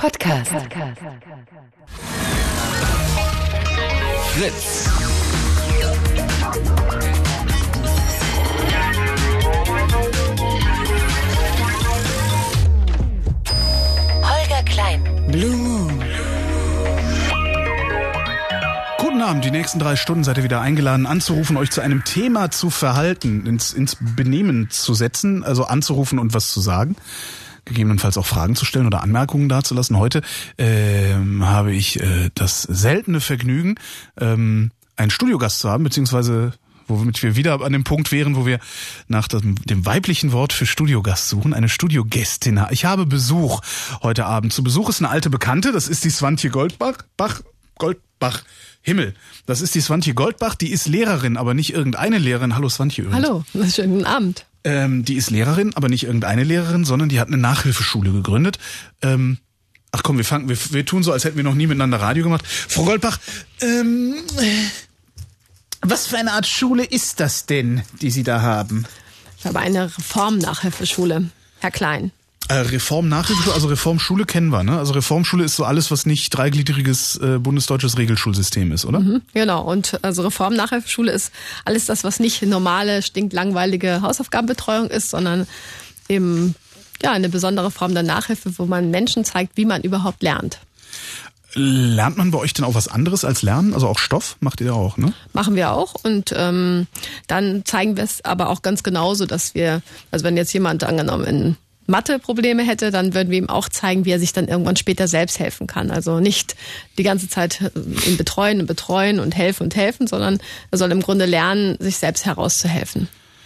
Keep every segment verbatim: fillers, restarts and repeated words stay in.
Podcast. Fritz. Holger Klein. Blue Moon. Guten Abend, die nächsten drei Stunden seid ihr wieder eingeladen, anzurufen, euch zu einem Thema zu verhalten, ins, ins Benehmen zu setzen, also anzurufen und was zu sagen. Gegebenenfalls auch Fragen zu stellen oder Anmerkungen dazulassen. Heute ähm, habe ich äh, das seltene Vergnügen, ähm, einen Studiogast zu haben, beziehungsweise womit wir wieder an dem Punkt wären, wo wir nach dem, dem weiblichen Wort für Studiogast suchen, eine Studiogästin. Ich habe Besuch heute Abend. Zu Besuch ist eine alte Bekannte, das ist die Swantje Goldbach, Bach, Goldbach, Himmel. Das ist die Swantje Goldbach, die ist Lehrerin, aber nicht irgendeine Lehrerin. Hallo Swantje übrigens. Hallo, schönen guten Abend. Ähm, die ist Lehrerin, aber nicht irgendeine Lehrerin, sondern die hat eine Nachhilfeschule gegründet. Ähm, ach komm, wir fangen, wir, wir tun so, als hätten wir noch nie miteinander Radio gemacht. Frau Goldbach, ähm, was für eine Art Schule ist das denn, die Sie da haben? Ich habe eine Reform-Nachhilfeschule, Herr Klein. Äh, Reform-Nachhilfeschule, also Reformschule kennen wir, ne? Also Reformschule ist so alles, was nicht dreigliedriges äh, bundesdeutsches Regelschulsystem ist, oder? Mhm, genau, und also Reform-Nachhilfeschule ist alles das, was nicht normale, stinklangweilige Hausaufgabenbetreuung ist, sondern eben ja eine besondere Form der Nachhilfe, wo man Menschen zeigt, wie man überhaupt lernt. Lernt man bei euch denn auch was anderes als Lernen? Also auch Stoff macht ihr auch, ne? Machen wir auch und ähm, dann zeigen wir es aber auch ganz genauso, dass wir, also wenn jetzt jemand angenommen in Mathe-Probleme hätte, dann würden wir ihm auch zeigen, wie er sich dann irgendwann später selbst helfen kann. Also nicht die ganze Zeit ihn betreuen und betreuen und helfen und helfen, sondern er soll im Grunde lernen, sich selbst herauszuhelfen.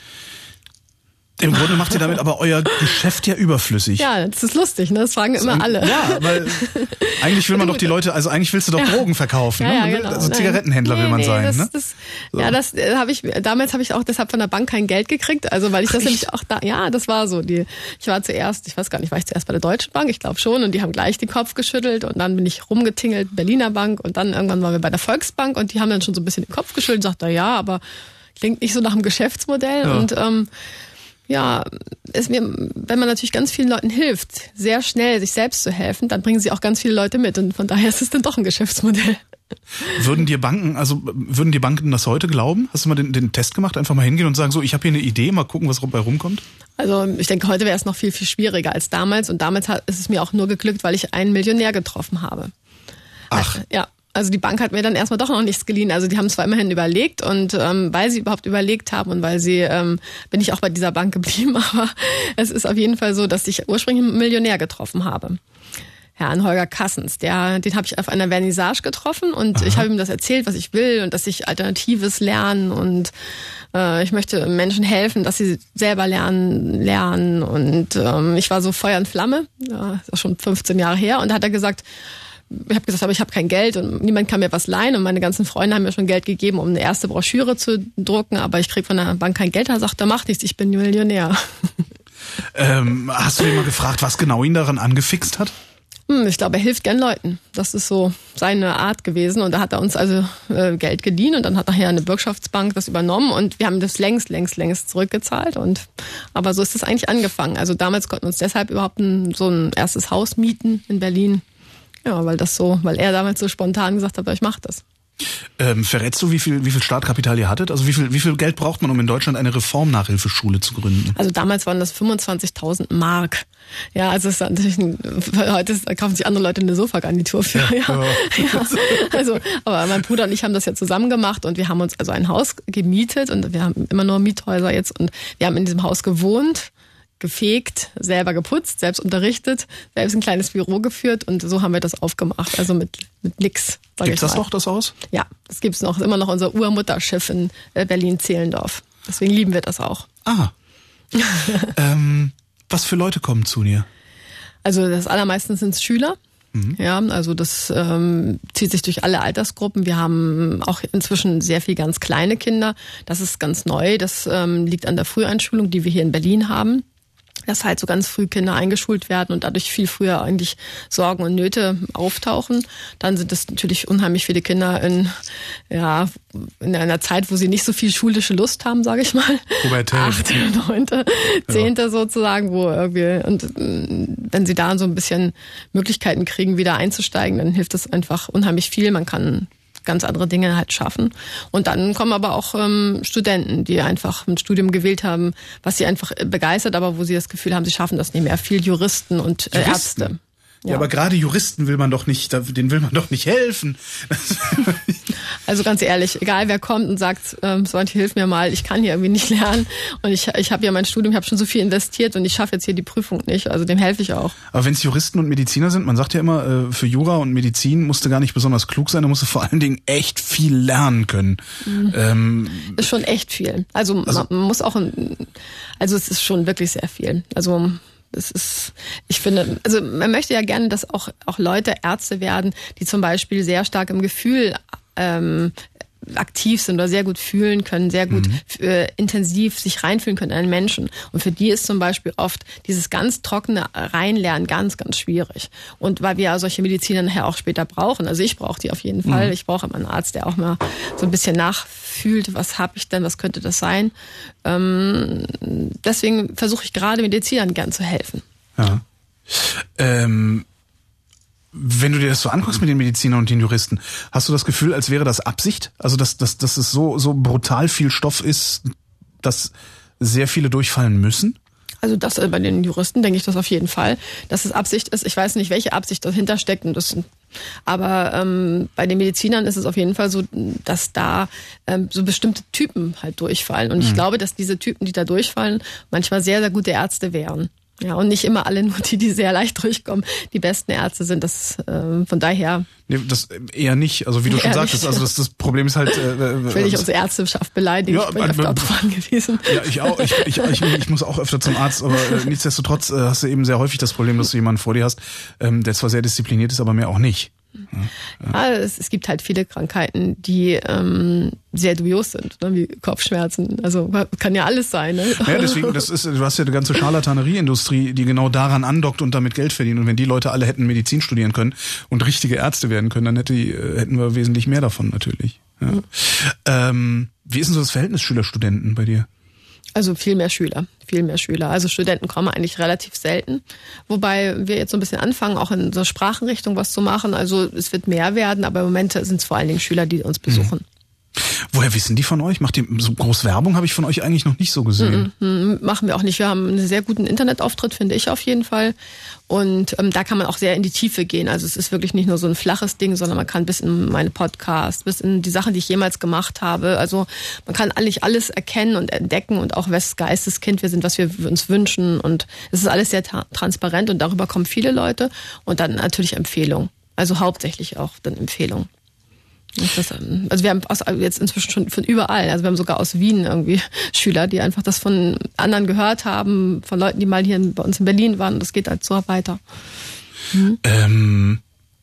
Im Grunde macht ihr damit aber euer Geschäft ja überflüssig. Ja, das ist lustig, ne? Das fragen immer alle. Ja, weil eigentlich will man doch die Leute, also eigentlich willst du doch Drogen verkaufen, ja, ne? Ja, genau. Also Zigarettenhändler nee, will man nee, sein, das, ne? Das, so. Ja, das habe ich, damals habe ich auch deshalb von der Bank kein Geld gekriegt, also weil ich das Ach, nämlich auch da, ja, das war so, die, ich war zuerst, ich weiß gar nicht, war ich zuerst bei der Deutschen Bank, ich glaube schon, und die haben gleich den Kopf geschüttelt und dann bin ich rumgetingelt, Berliner Bank, und dann irgendwann waren wir bei der Volksbank und die haben dann schon so ein bisschen den Kopf geschüttelt und sagten, ja, aber klingt nicht so nach einem Geschäftsmodell ja. und ähm, ja, es, wenn man natürlich ganz vielen Leuten hilft, sehr schnell sich selbst zu helfen, dann bringen sie auch ganz viele Leute mit und von daher ist es dann doch ein Geschäftsmodell. Würden dir Banken, also würden die Banken das heute glauben? Hast du mal den, den Test gemacht, einfach mal hingehen und sagen, so, ich habe hier eine Idee, mal gucken, was dabei rumkommt? Also ich denke, heute wäre es noch viel, viel schwieriger als damals und damals hat, ist es mir auch nur geglückt, weil ich einen Millionär getroffen habe. Ach. Ja. Also die Bank hat mir dann erstmal doch noch nichts geliehen. Also die haben zwar immerhin überlegt und ähm, weil sie überhaupt überlegt haben und weil sie, ähm, bin ich auch bei dieser Bank geblieben, aber es ist auf jeden Fall so, dass ich ursprünglich einen Millionär getroffen habe. Herrn Holger Kassens, der, den habe ich auf einer Vernissage getroffen und Aha. ich habe ihm das erzählt, was ich will und dass ich Alternatives lernen und äh, ich möchte Menschen helfen, dass sie selber lernen lernen und ähm, ich war so Feuer und Flamme, ja, das ist schon fünfzehn Jahre her, und da hat er gesagt, ich habe gesagt, aber ich habe kein Geld und niemand kann mir was leihen und meine ganzen Freunde haben mir schon Geld gegeben, um eine erste Broschüre zu drucken, aber ich kriege von der Bank kein Geld. Er sagt, da macht nichts, ich bin Millionär. Ähm, hast du ihn mal gefragt, was genau ihn daran angefixt hat? Hm, ich glaube, er hilft gern Leuten. Das ist so seine Art gewesen und da hat er uns also äh, Geld geliehen und dann hat nachher eine Bürgschaftsbank das übernommen und wir haben das längst, längst, längst zurückgezahlt und aber so ist es eigentlich angefangen. Also damals konnten wir uns deshalb überhaupt ein, so ein erstes Haus mieten in Berlin. Ja, weil das so, weil er damals so spontan gesagt hat, ich mach das. Ähm, verrätst du, wie viel, wie viel Startkapital ihr hattet? Also wie viel, wie viel Geld braucht man, um in Deutschland eine Reform-Nachhilfeschule zu gründen? Also damals waren das fünfundzwanzigtausend Mark. Ja, also es ist natürlich ein, heute kaufen sich andere Leute eine Sofagarnitur für. Ja, ja. Ja. Also, aber mein Bruder und ich haben das ja zusammen gemacht und wir haben uns also ein Haus gemietet und wir haben immer nur Miethäuser jetzt und wir haben in diesem Haus gewohnt, gefegt, selber geputzt, selbst unterrichtet, selbst ein kleines Büro geführt und so haben wir das aufgemacht, also mit mit nix. Gibt's das noch, das Haus? Ja, das gibt's noch, ist immer noch unser Urmutterschiff in Berlin-Zehlendorf. Deswegen lieben wir das auch. Ah. ähm, was für Leute kommen zu dir? Also das allermeisten sind Schüler. Mhm. Ja, also das ähm, zieht sich durch alle Altersgruppen. Wir haben auch inzwischen sehr viel ganz kleine Kinder. Das ist ganz neu. Das ähm, liegt an der Früheinschulung, die wir hier in Berlin haben. dass halt so ganz früh Kinder eingeschult werden und dadurch viel früher eigentlich Sorgen und Nöte auftauchen. Dann sind es natürlich unheimlich viele Kinder in, ja, in einer Zeit, wo sie nicht so viel schulische Lust haben, sage ich mal. Pubertät. Achte, neunte, zehnte ja. sozusagen, wo irgendwie, und wenn sie da so ein bisschen Möglichkeiten kriegen, wieder einzusteigen, dann hilft das einfach unheimlich viel. Man kann ganz andere Dinge halt schaffen. Und dann kommen aber auch ähm, Studenten, die einfach ein Studium gewählt haben, was sie einfach begeistert, aber wo sie das Gefühl haben, sie schaffen das nicht mehr. Viel Juristen und äh, Juristen? Ärzte. Ja. ja, aber gerade Juristen will man doch nicht, denen will man doch nicht helfen. Also ganz ehrlich, egal wer kommt und sagt, ähm, Svante, hilf mir mal, ich kann hier irgendwie nicht lernen und ich ich habe ja mein Studium, ich habe schon so viel investiert und ich schaffe jetzt hier die Prüfung nicht, also dem helfe ich auch. Aber wenn es Juristen und Mediziner sind, man sagt ja immer, für Jura und Medizin musst du gar nicht besonders klug sein, da musst du vor allen Dingen echt viel lernen können. Mhm. Ähm, ist schon echt viel. Also, also man muss auch, ein, also es ist schon wirklich sehr viel. Also es ist, ich finde, also man möchte ja gerne, dass auch auch Leute Ärzte werden, die zum Beispiel sehr stark im Gefühl ähm, aktiv sind oder sehr gut fühlen können, sehr gut mhm. äh, intensiv sich reinfühlen können in einen Menschen. Und für die ist zum Beispiel oft dieses ganz trockene Reinlernen ganz, ganz schwierig. Und weil wir ja solche Mediziner nachher auch später brauchen. Also ich brauche die auf jeden Fall. Mhm. Ich brauche immer einen Arzt, der auch mal so ein bisschen nachfühlt, was habe ich denn, was könnte das sein. Ähm, deswegen versuche ich gerade Medizinern gern zu helfen. Ja. Ähm Wenn du dir das so anguckst mit den Medizinern und den Juristen, hast du das Gefühl, als wäre das Absicht? Also, dass, dass, dass es so, so brutal viel Stoff ist, dass sehr viele durchfallen müssen? Also das bei den Juristen denke ich das auf jeden Fall, dass es Absicht ist. Ich weiß nicht, welche Absicht dahinter steckt. Und das, aber ähm, bei den Medizinern ist es auf jeden Fall so, dass da ähm, so bestimmte Typen halt durchfallen. Und ich mhm. glaube, dass diese Typen, die da durchfallen, manchmal sehr, sehr gute Ärzte wären. Ja, und nicht immer alle nur die, die sehr leicht durchkommen, die besten Ärzte sind. Das äh, von daher. Nee, das eher nicht. Also wie du schon sagtest, nicht. also das, das Problem ist halt. Äh, ich will nicht unsere Ärzteschaft beleidigen. Ja, ich bin äh, öfter äh, darauf angewiesen. Ja, ich auch. Ich, ich, ich, ich muss auch öfter zum Arzt, aber äh, nichtsdestotrotz äh, hast du eben sehr häufig das Problem, dass du jemanden vor dir hast, ähm, der zwar sehr diszipliniert ist, aber mehr auch nicht. Ja, ja. ja es, es gibt halt viele Krankheiten, die ähm, sehr dubios sind, ne, wie Kopfschmerzen. Also kann ja alles sein. Ne? Ja, deswegen, das ist, du hast ja eine ganze Scharlatanerie-Industrie, die genau daran andockt und damit Geld verdient. Und wenn die Leute alle hätten Medizin studieren können und richtige Ärzte werden können, dann hätte die, hätten wir wesentlich mehr davon natürlich. Ja. Mhm. Ähm, wie ist denn so das Verhältnis Schüler-Studenten bei dir? Also viel mehr Schüler, viel mehr Schüler. Also Studenten kommen eigentlich relativ selten. Wobei wir jetzt so ein bisschen anfangen, auch in so Sprachenrichtung was zu machen. Also es wird mehr werden, aber im Moment sind es vor allen Dingen Schüler, die uns besuchen. Mhm. Woher wissen die von euch? Macht ihr so groß Werbung? Habe ich von euch eigentlich noch nicht so gesehen. Mm-mm, machen wir auch nicht. Wir haben einen sehr guten Internetauftritt, finde ich auf jeden Fall. Und ähm, da kann man auch sehr in die Tiefe gehen. Also es ist wirklich nicht nur so ein flaches Ding, sondern man kann bis in meine Podcasts, bis in die Sachen, die ich jemals gemacht habe. Also man kann eigentlich alles erkennen und entdecken und auch wes Geisteskind wir sind, was wir uns wünschen. Und es ist alles sehr ta- transparent und darüber kommen viele Leute. Und dann natürlich Empfehlungen. Also hauptsächlich auch dann Empfehlungen. Das, also wir haben aus, jetzt inzwischen schon von überall, also wir haben sogar aus Wien irgendwie Schüler, die einfach das von anderen gehört haben, von Leuten, die mal hier bei uns in Berlin waren, und das geht halt so weiter. Mhm. Ähm,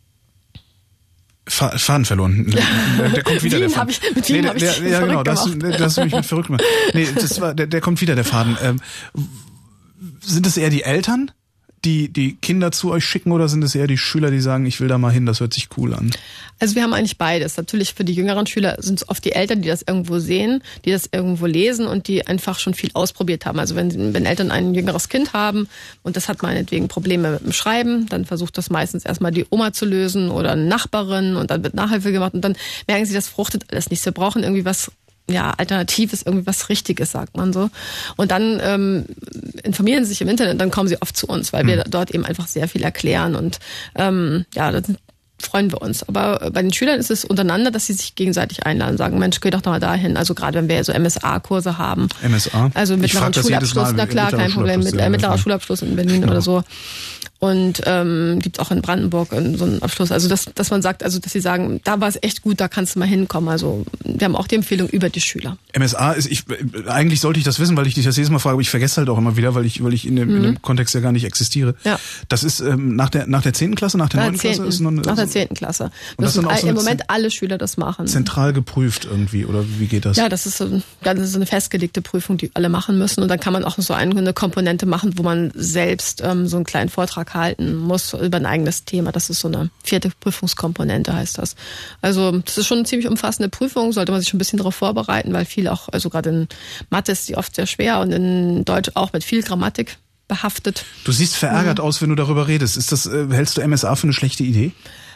Faden verloren. Der, der kommt wieder, Wien der Faden. Hab ich, mit Wien nee, habe ich der, dich ja, genau, verrückt das, gemacht. das hast du mich mit verrückt gemacht. Nee, das war, der, der kommt wieder, der Faden. Ähm, sind es eher die Eltern, die die Kinder zu euch schicken, oder sind es eher die Schüler, die sagen, ich will da mal hin, das hört sich cool an? Also wir haben eigentlich beides. Natürlich für die jüngeren Schüler sind es oft die Eltern, die das irgendwo sehen, die das irgendwo lesen und die einfach schon viel ausprobiert haben. Also wenn, wenn Eltern ein jüngeres Kind haben und das hat meinetwegen Probleme mit dem Schreiben, dann versucht das meistens erstmal die Oma zu lösen oder eine Nachbarin und dann wird Nachhilfe gemacht und dann merken sie, das fruchtet alles nicht. Sie brauchen irgendwie was, ja, alternativ ist irgendwie was Richtiges, sagt man so. Und dann ähm, informieren sie sich im Internet, dann kommen sie oft zu uns, weil mhm. wir dort eben einfach sehr viel erklären und ähm, ja, das freuen wir uns. Aber bei den Schülern ist es untereinander, dass sie sich gegenseitig einladen, sagen, Mensch, geh doch mal dahin. Also gerade wenn wir so M S A-Kurse haben. M S A? Also mittleren Schulabschluss, na klar, kein Problem, mit äh, mittlerer Schulabschluss in Berlin genau. oder so. Und ähm, gibt auch in Brandenburg so einen Abschluss. Also dass, dass man sagt, also dass sie sagen, da war es echt gut, da kannst du mal hinkommen. Also wir haben auch die Empfehlung über die Schüler. M S A ist, ich eigentlich sollte ich das wissen, weil ich dich das jedes Mal frage, aber ich vergesse halt auch immer wieder, weil ich, weil ich in dem, mhm. in dem Kontext ja gar nicht existiere. Ja. Das ist ähm, nach der nach der zehnten Klasse, nach der neunten Klasse ist noch eine, nach der zehnten Klasse. Und das, das ist so im Moment alle Schüler das machen. Zentral geprüft irgendwie, oder wie geht das? Ja, das ist so, ja, das ist so eine festgelegte Prüfung, die alle machen müssen. Und dann kann man auch so eine Komponente machen, wo man selbst ähm, so einen kleinen Vortrag halten muss über ein eigenes Thema. Das ist so eine vierte Prüfungskomponente, heißt das. Also das ist schon eine ziemlich umfassende Prüfung, sollte man sich schon ein bisschen darauf vorbereiten, weil viel auch, also gerade in Mathe ist die oft sehr schwer und in Deutsch auch mit viel Grammatik behaftet. Du siehst verärgert mhm. aus, wenn du darüber redest. Ist das, äh, hältst du M S A für eine schlechte Idee?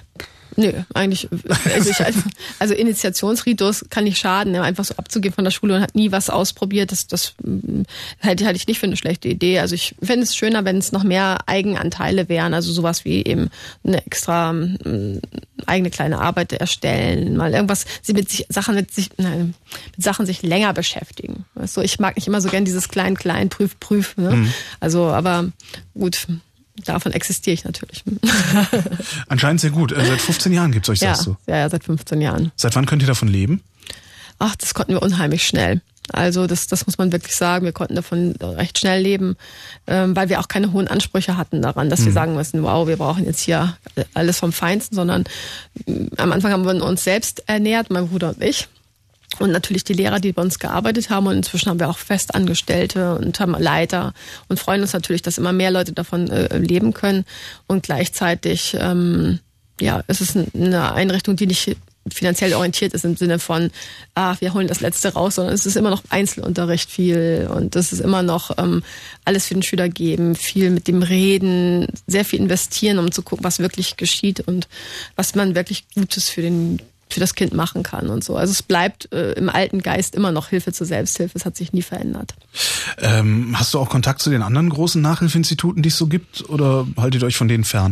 Nö, eigentlich, also, ich, also Initiationsritus kann nicht schaden, einfach so abzugehen von der Schule und hat nie was ausprobiert, das, das halte halte ich nicht für eine schlechte Idee. Also ich fände es schöner, wenn es noch mehr Eigenanteile wären, also sowas wie eben eine extra äh, eigene kleine Arbeit erstellen, mal irgendwas, sie mit sich, Sachen mit sich, nein, mit Sachen sich länger beschäftigen. Weißt du, ich mag nicht immer so gern dieses klein-klein, prüf-prüf, ne? Mhm. Also, aber gut. Davon existiere ich natürlich. Anscheinend sehr gut. Seit fünfzehn Jahren gibt's euch, ja, sagst du? Ja, ja, seit fünfzehn Jahren. Seit wann könnt ihr davon leben? Ach, das konnten wir unheimlich schnell. Also das, das muss man wirklich sagen. Wir konnten davon recht schnell leben, ähm, weil wir auch keine hohen Ansprüche hatten daran, dass mhm. wir sagen müssen, wow, wir brauchen jetzt hier alles vom Feinsten, sondern äh, am Anfang haben wir uns selbst ernährt, mein Bruder und ich. Und natürlich die Lehrer, die bei uns gearbeitet haben. Und inzwischen haben wir auch Festangestellte und haben Leiter und freuen uns natürlich, dass immer mehr Leute davon äh, leben können. Und gleichzeitig, ähm, ja, es ist eine Einrichtung, die nicht finanziell orientiert ist im Sinne von, ach, wir holen das Letzte raus, sondern es ist immer noch Einzelunterricht viel und es ist immer noch ähm, alles für den Schüler geben, viel mit dem Reden, sehr viel investieren, um zu gucken, was wirklich geschieht und was man wirklich Gutes für den für das Kind machen kann und so. Also es bleibt äh, im alten Geist immer noch Hilfe zur Selbsthilfe. Es hat sich nie verändert. Ähm, hast du auch Kontakt zu den anderen großen Nachhilfeinstituten, die es so gibt, oder haltet ihr euch von denen fern?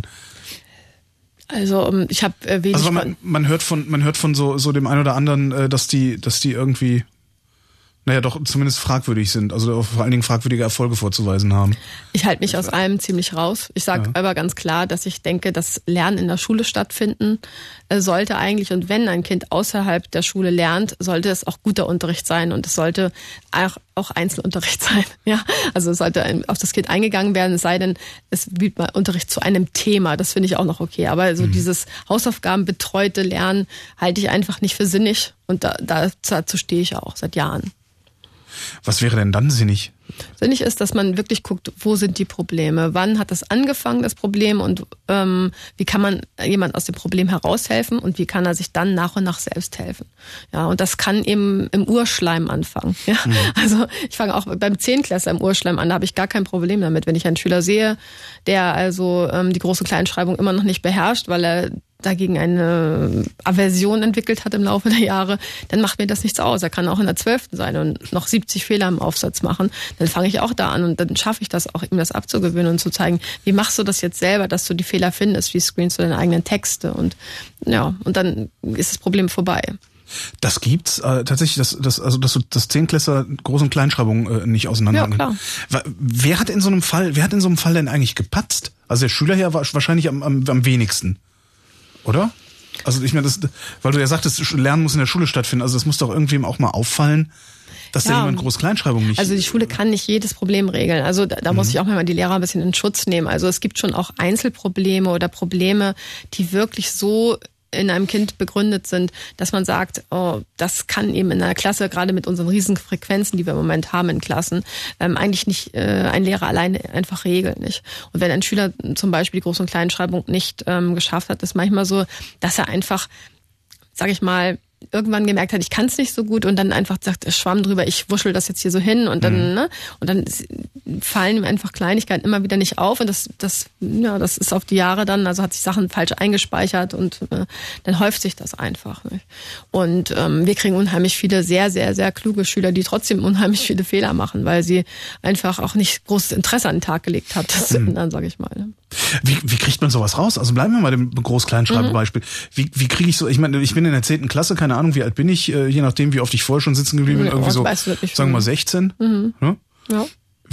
Also ich habe äh, wenig. Also man, man hört von man hört von so so dem einen oder anderen, äh, dass die dass die irgendwie naja, doch zumindest fragwürdig sind, also vor allen Dingen fragwürdige Erfolge vorzuweisen haben. Ich halte mich aus allem ziemlich raus. Ich sage ja. aber ganz klar, dass ich denke, dass Lernen in der Schule stattfinden sollte eigentlich. Und wenn ein Kind außerhalb der Schule lernt, sollte es auch guter Unterricht sein und es sollte auch, auch Einzelunterricht sein. Ja, also es sollte auf das Kind eingegangen werden, es sei denn, es wird mal Unterricht zu einem Thema. Das finde ich auch noch okay. Aber so mhm. dieses Hausaufgabenbetreute Lernen halte ich einfach nicht für sinnig. Und da, dazu stehe ich auch seit Jahren. Was wäre denn dann sinnig? Sinnig ist, dass man wirklich guckt, wo sind die Probleme? Wann hat das angefangen, das Problem? Und ähm, wie kann man jemand aus dem Problem heraushelfen? Und wie kann er sich dann nach und nach selbst helfen? Ja, und das kann eben im Urschleim anfangen. Ja, mhm. Also ich fange auch beim Zehnklässler im Urschleim an, da habe ich gar kein Problem damit. Wenn ich einen Schüler sehe, der also ähm, die große Kleinschreibung immer noch nicht beherrscht, weil er dagegen eine Aversion entwickelt hat im Laufe der Jahre, dann macht mir das nichts aus. Er kann auch in der zwölften sein und noch siebzig Fehler im Aufsatz machen. Dann fange ich auch da an und dann schaffe ich das auch, ihm das abzugewöhnen und zu zeigen, wie machst du das jetzt selber, dass du die Fehler findest, wie screenst du deine eigenen Texte und ja, und dann ist das Problem vorbei. Das gibt's äh, tatsächlich, das, das, also dass du das Zehnklässler Groß- und Kleinschreibung äh, nicht auseinander. Ja, klar. Wer hat in so einem Fall, wer hat in so einem Fall denn eigentlich gepatzt? Also der Schüler hier war wahrscheinlich am, am, am wenigsten. Oder? Also ich meine, das, weil du ja sagtest, Lernen muss in der Schule stattfinden. Also das muss doch irgendwem auch mal auffallen, dass ja, da jemand Groß-Kleinschreibung nicht... Also die Schule kann nicht jedes Problem regeln. Also da, da mhm. muss ich auch mal die Lehrer ein bisschen in Schutz nehmen. Also es gibt schon auch Einzelprobleme oder Probleme, die wirklich so in einem Kind begründet sind, dass man sagt, oh, das kann eben in einer Klasse, gerade mit unseren riesigen Frequenzen, die wir im Moment haben in Klassen, ähm, eigentlich nicht äh, ein Lehrer alleine einfach regeln. Nicht. Und wenn ein Schüler zum Beispiel die Groß- und Kleinschreibung nicht ähm, geschafft hat, ist manchmal so, dass er einfach, sag ich mal, irgendwann gemerkt hat, ich kann es nicht so gut und dann einfach sagt, es schwamm drüber, ich wuschel das jetzt hier so hin und dann, mhm. ne, und dann fallen ihm einfach Kleinigkeiten immer wieder nicht auf und das, das, ja, das ist auf die Jahre dann, also hat sich Sachen falsch eingespeichert und äh, dann häuft sich das einfach. Nicht? Und ähm, wir kriegen unheimlich viele sehr, sehr, sehr kluge Schüler, die trotzdem unheimlich viele Fehler machen, weil sie einfach auch nicht großes Interesse an den Tag gelegt hat, das zu mhm. ändern, sage ich mal. Ne? Wie, wie kriegt man sowas raus? Also bleiben wir mal dem Groß-Kleinschreiben-Beispiel. Mhm. Wie, wie kriege ich so, ich meine, ich bin in der zehnten Klasse, keine Ahnung, wie alt bin ich, je nachdem, wie oft ich vorher schon sitzen geblieben bin, irgendwie so, sagen wir mal sechzehn. Mhm. Ja? Ja.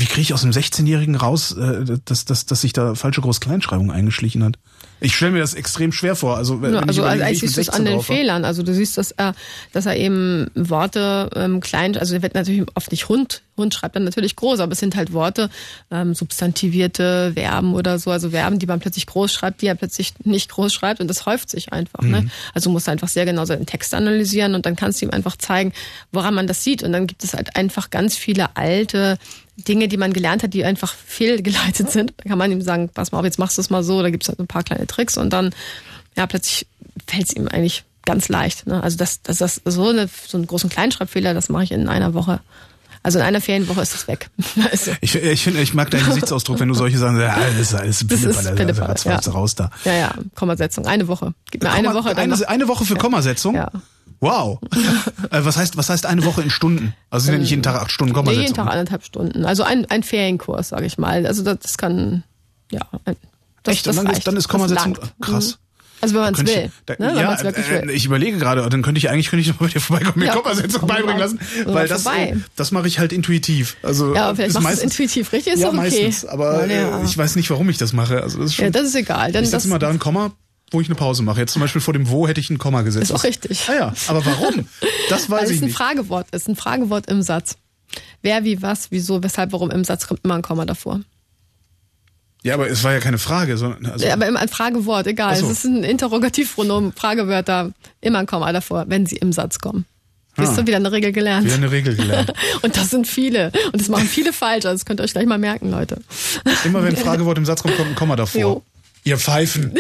Wie kriege ich aus einem sechzehnjährigen raus, äh, dass, dass, dass sich da falsche Groß-Kleinschreibung eingeschlichen hat? Ich stelle mir das extrem schwer vor. Also, wenn ja, also ich überlege, eigentlich siehst du es an den Fehlern. Also du siehst, dass er, dass er eben Worte ähm, klein, also er wird natürlich oft nicht Hund, Hund schreibt dann natürlich groß, aber es sind halt Worte, ähm, substantivierte Verben oder so, also Verben, die man plötzlich groß schreibt, die er plötzlich nicht groß schreibt und das häuft sich einfach. Mhm. Ne? Also du musst einfach sehr genau seinen Text analysieren und dann kannst du ihm einfach zeigen, woran man das sieht. Und dann gibt es halt einfach ganz viele alte Dinge, die man gelernt hat, die einfach fehlgeleitet sind. Da kann man ihm sagen, pass mal auf, jetzt machst du es mal so, da gibt es halt ein paar kleine Tricks und dann, ja, plötzlich fällt es ihm eigentlich ganz leicht. Ne? Also das, das, das so, eine, so einen großen Kleinschreibfehler, das mache ich in einer Woche. Also in einer Ferienwoche ist es weg. Also. Ich, ich finde, ich mag deinen Gesichtsausdruck, wenn du solche Sachen sagst, ja, das ist alles Pillepalle, also, also, raus da. Ja, ja, Kommasetzung, eine Woche. Gib mir Komma, eine Woche. Eine, eine Woche für ja. Kommasetzung? Ja. Wow. was heißt, was heißt eine Woche in Stunden? Also sind ja nicht jeden Tag acht Stunden Kommasetzung? Nee, jeden Tag anderthalb Stunden. Also ein, ein Ferienkurs, sage ich mal. Also das, das kann, ja. Das, Echt? Das und dann, reicht. Dann ist Kommasetzung krass. Also wenn man es will. Ich, da, ne? Ja, wirklich will. Ich überlege gerade, dann könnte ich eigentlich könnte ich noch bei dir vorbeikommen, mir ja, Kommasetzung beibringen lassen, weil das, das mache ich halt intuitiv. Also ja, aber vielleicht machst du es intuitiv, richtig? Ist ja, doch okay. meistens. Aber ja, ja. ich weiß nicht, warum ich das mache. Also das ist schon, ja, das ist egal. Dann ich setze immer da ein Komma, wo ich eine Pause mache. Jetzt zum Beispiel vor dem Wo hätte ich ein Komma gesetzt. Ist auch richtig. Ah ja, aber warum? Das weiß Weil ich es ein nicht. Fragewort ist, ein Fragewort im Satz. Wer, wie, was, wieso, weshalb, warum im Satz kommt immer ein Komma davor. Ja, aber es war ja keine Frage, sondern also ja, aber immer ein Fragewort, egal. So. Es ist ein Interrogativpronomen, Fragewörter, immer ein Komma davor, wenn sie im Satz kommen. Siehst du, wieder eine Regel gelernt. Wieder eine Regel gelernt. Und das sind viele. Und das machen viele falsch. Also das könnt ihr euch gleich mal merken, Leute. Immer wenn ein Fragewort im Satz kommt, kommt ein Komma davor. Jo. Ihr Pfeifen.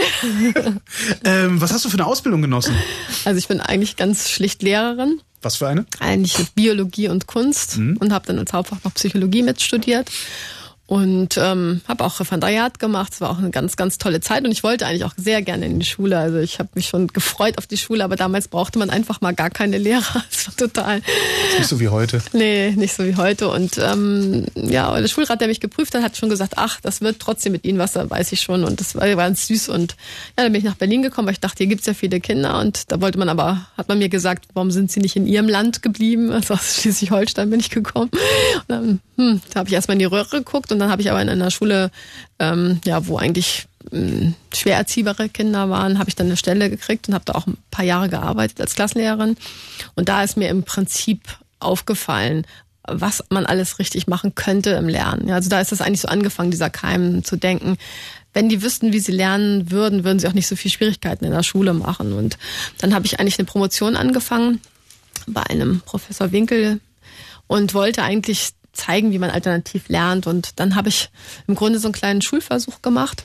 ähm, was hast du für eine Ausbildung genossen? Also ich bin eigentlich ganz schlicht Lehrerin. Was für eine? Eigentlich Biologie und Kunst mhm. und habe dann als Hauptfach noch Psychologie mitstudiert. Und ähm, habe auch Referendariat gemacht. Es war auch eine ganz, ganz tolle Zeit. Und ich wollte eigentlich auch sehr gerne in die Schule. Also ich habe mich schon gefreut auf die Schule. Aber damals brauchte man einfach mal gar keine Lehrer. Das war total... Das ist nicht so wie heute. Nee, nicht so wie heute. Und ähm, ja, der Schulrat, der mich geprüft hat, hat schon gesagt, ach, das wird trotzdem mit Ihnen was, da weiß ich schon. Und das war ganz süß. Und ja, dann bin ich nach Berlin gekommen, weil ich dachte, hier gibt's ja viele Kinder. Und da wollte man aber, hat man mir gesagt, warum sind Sie nicht in Ihrem Land geblieben? Also aus Schleswig-Holstein bin ich gekommen. Und dann, hm, da habe ich erstmal in die Röhre geguckt und dann habe ich aber in einer Schule, ähm, ja, wo eigentlich ähm, schwer erziehbare Kinder waren, habe ich dann eine Stelle gekriegt und habe da auch ein paar Jahre gearbeitet als Klassenlehrerin. Und da ist mir im Prinzip aufgefallen, was man alles richtig machen könnte im Lernen. Ja, also da ist es eigentlich so angefangen, dieser Keim zu denken. Wenn die wüssten, wie sie lernen würden, würden sie auch nicht so viel Schwierigkeiten in der Schule machen. Und dann habe ich eigentlich eine Promotion angefangen bei einem Professor Winkel und wollte eigentlich zeigen, wie man alternativ lernt. Und dann habe ich im Grunde so einen kleinen Schulversuch gemacht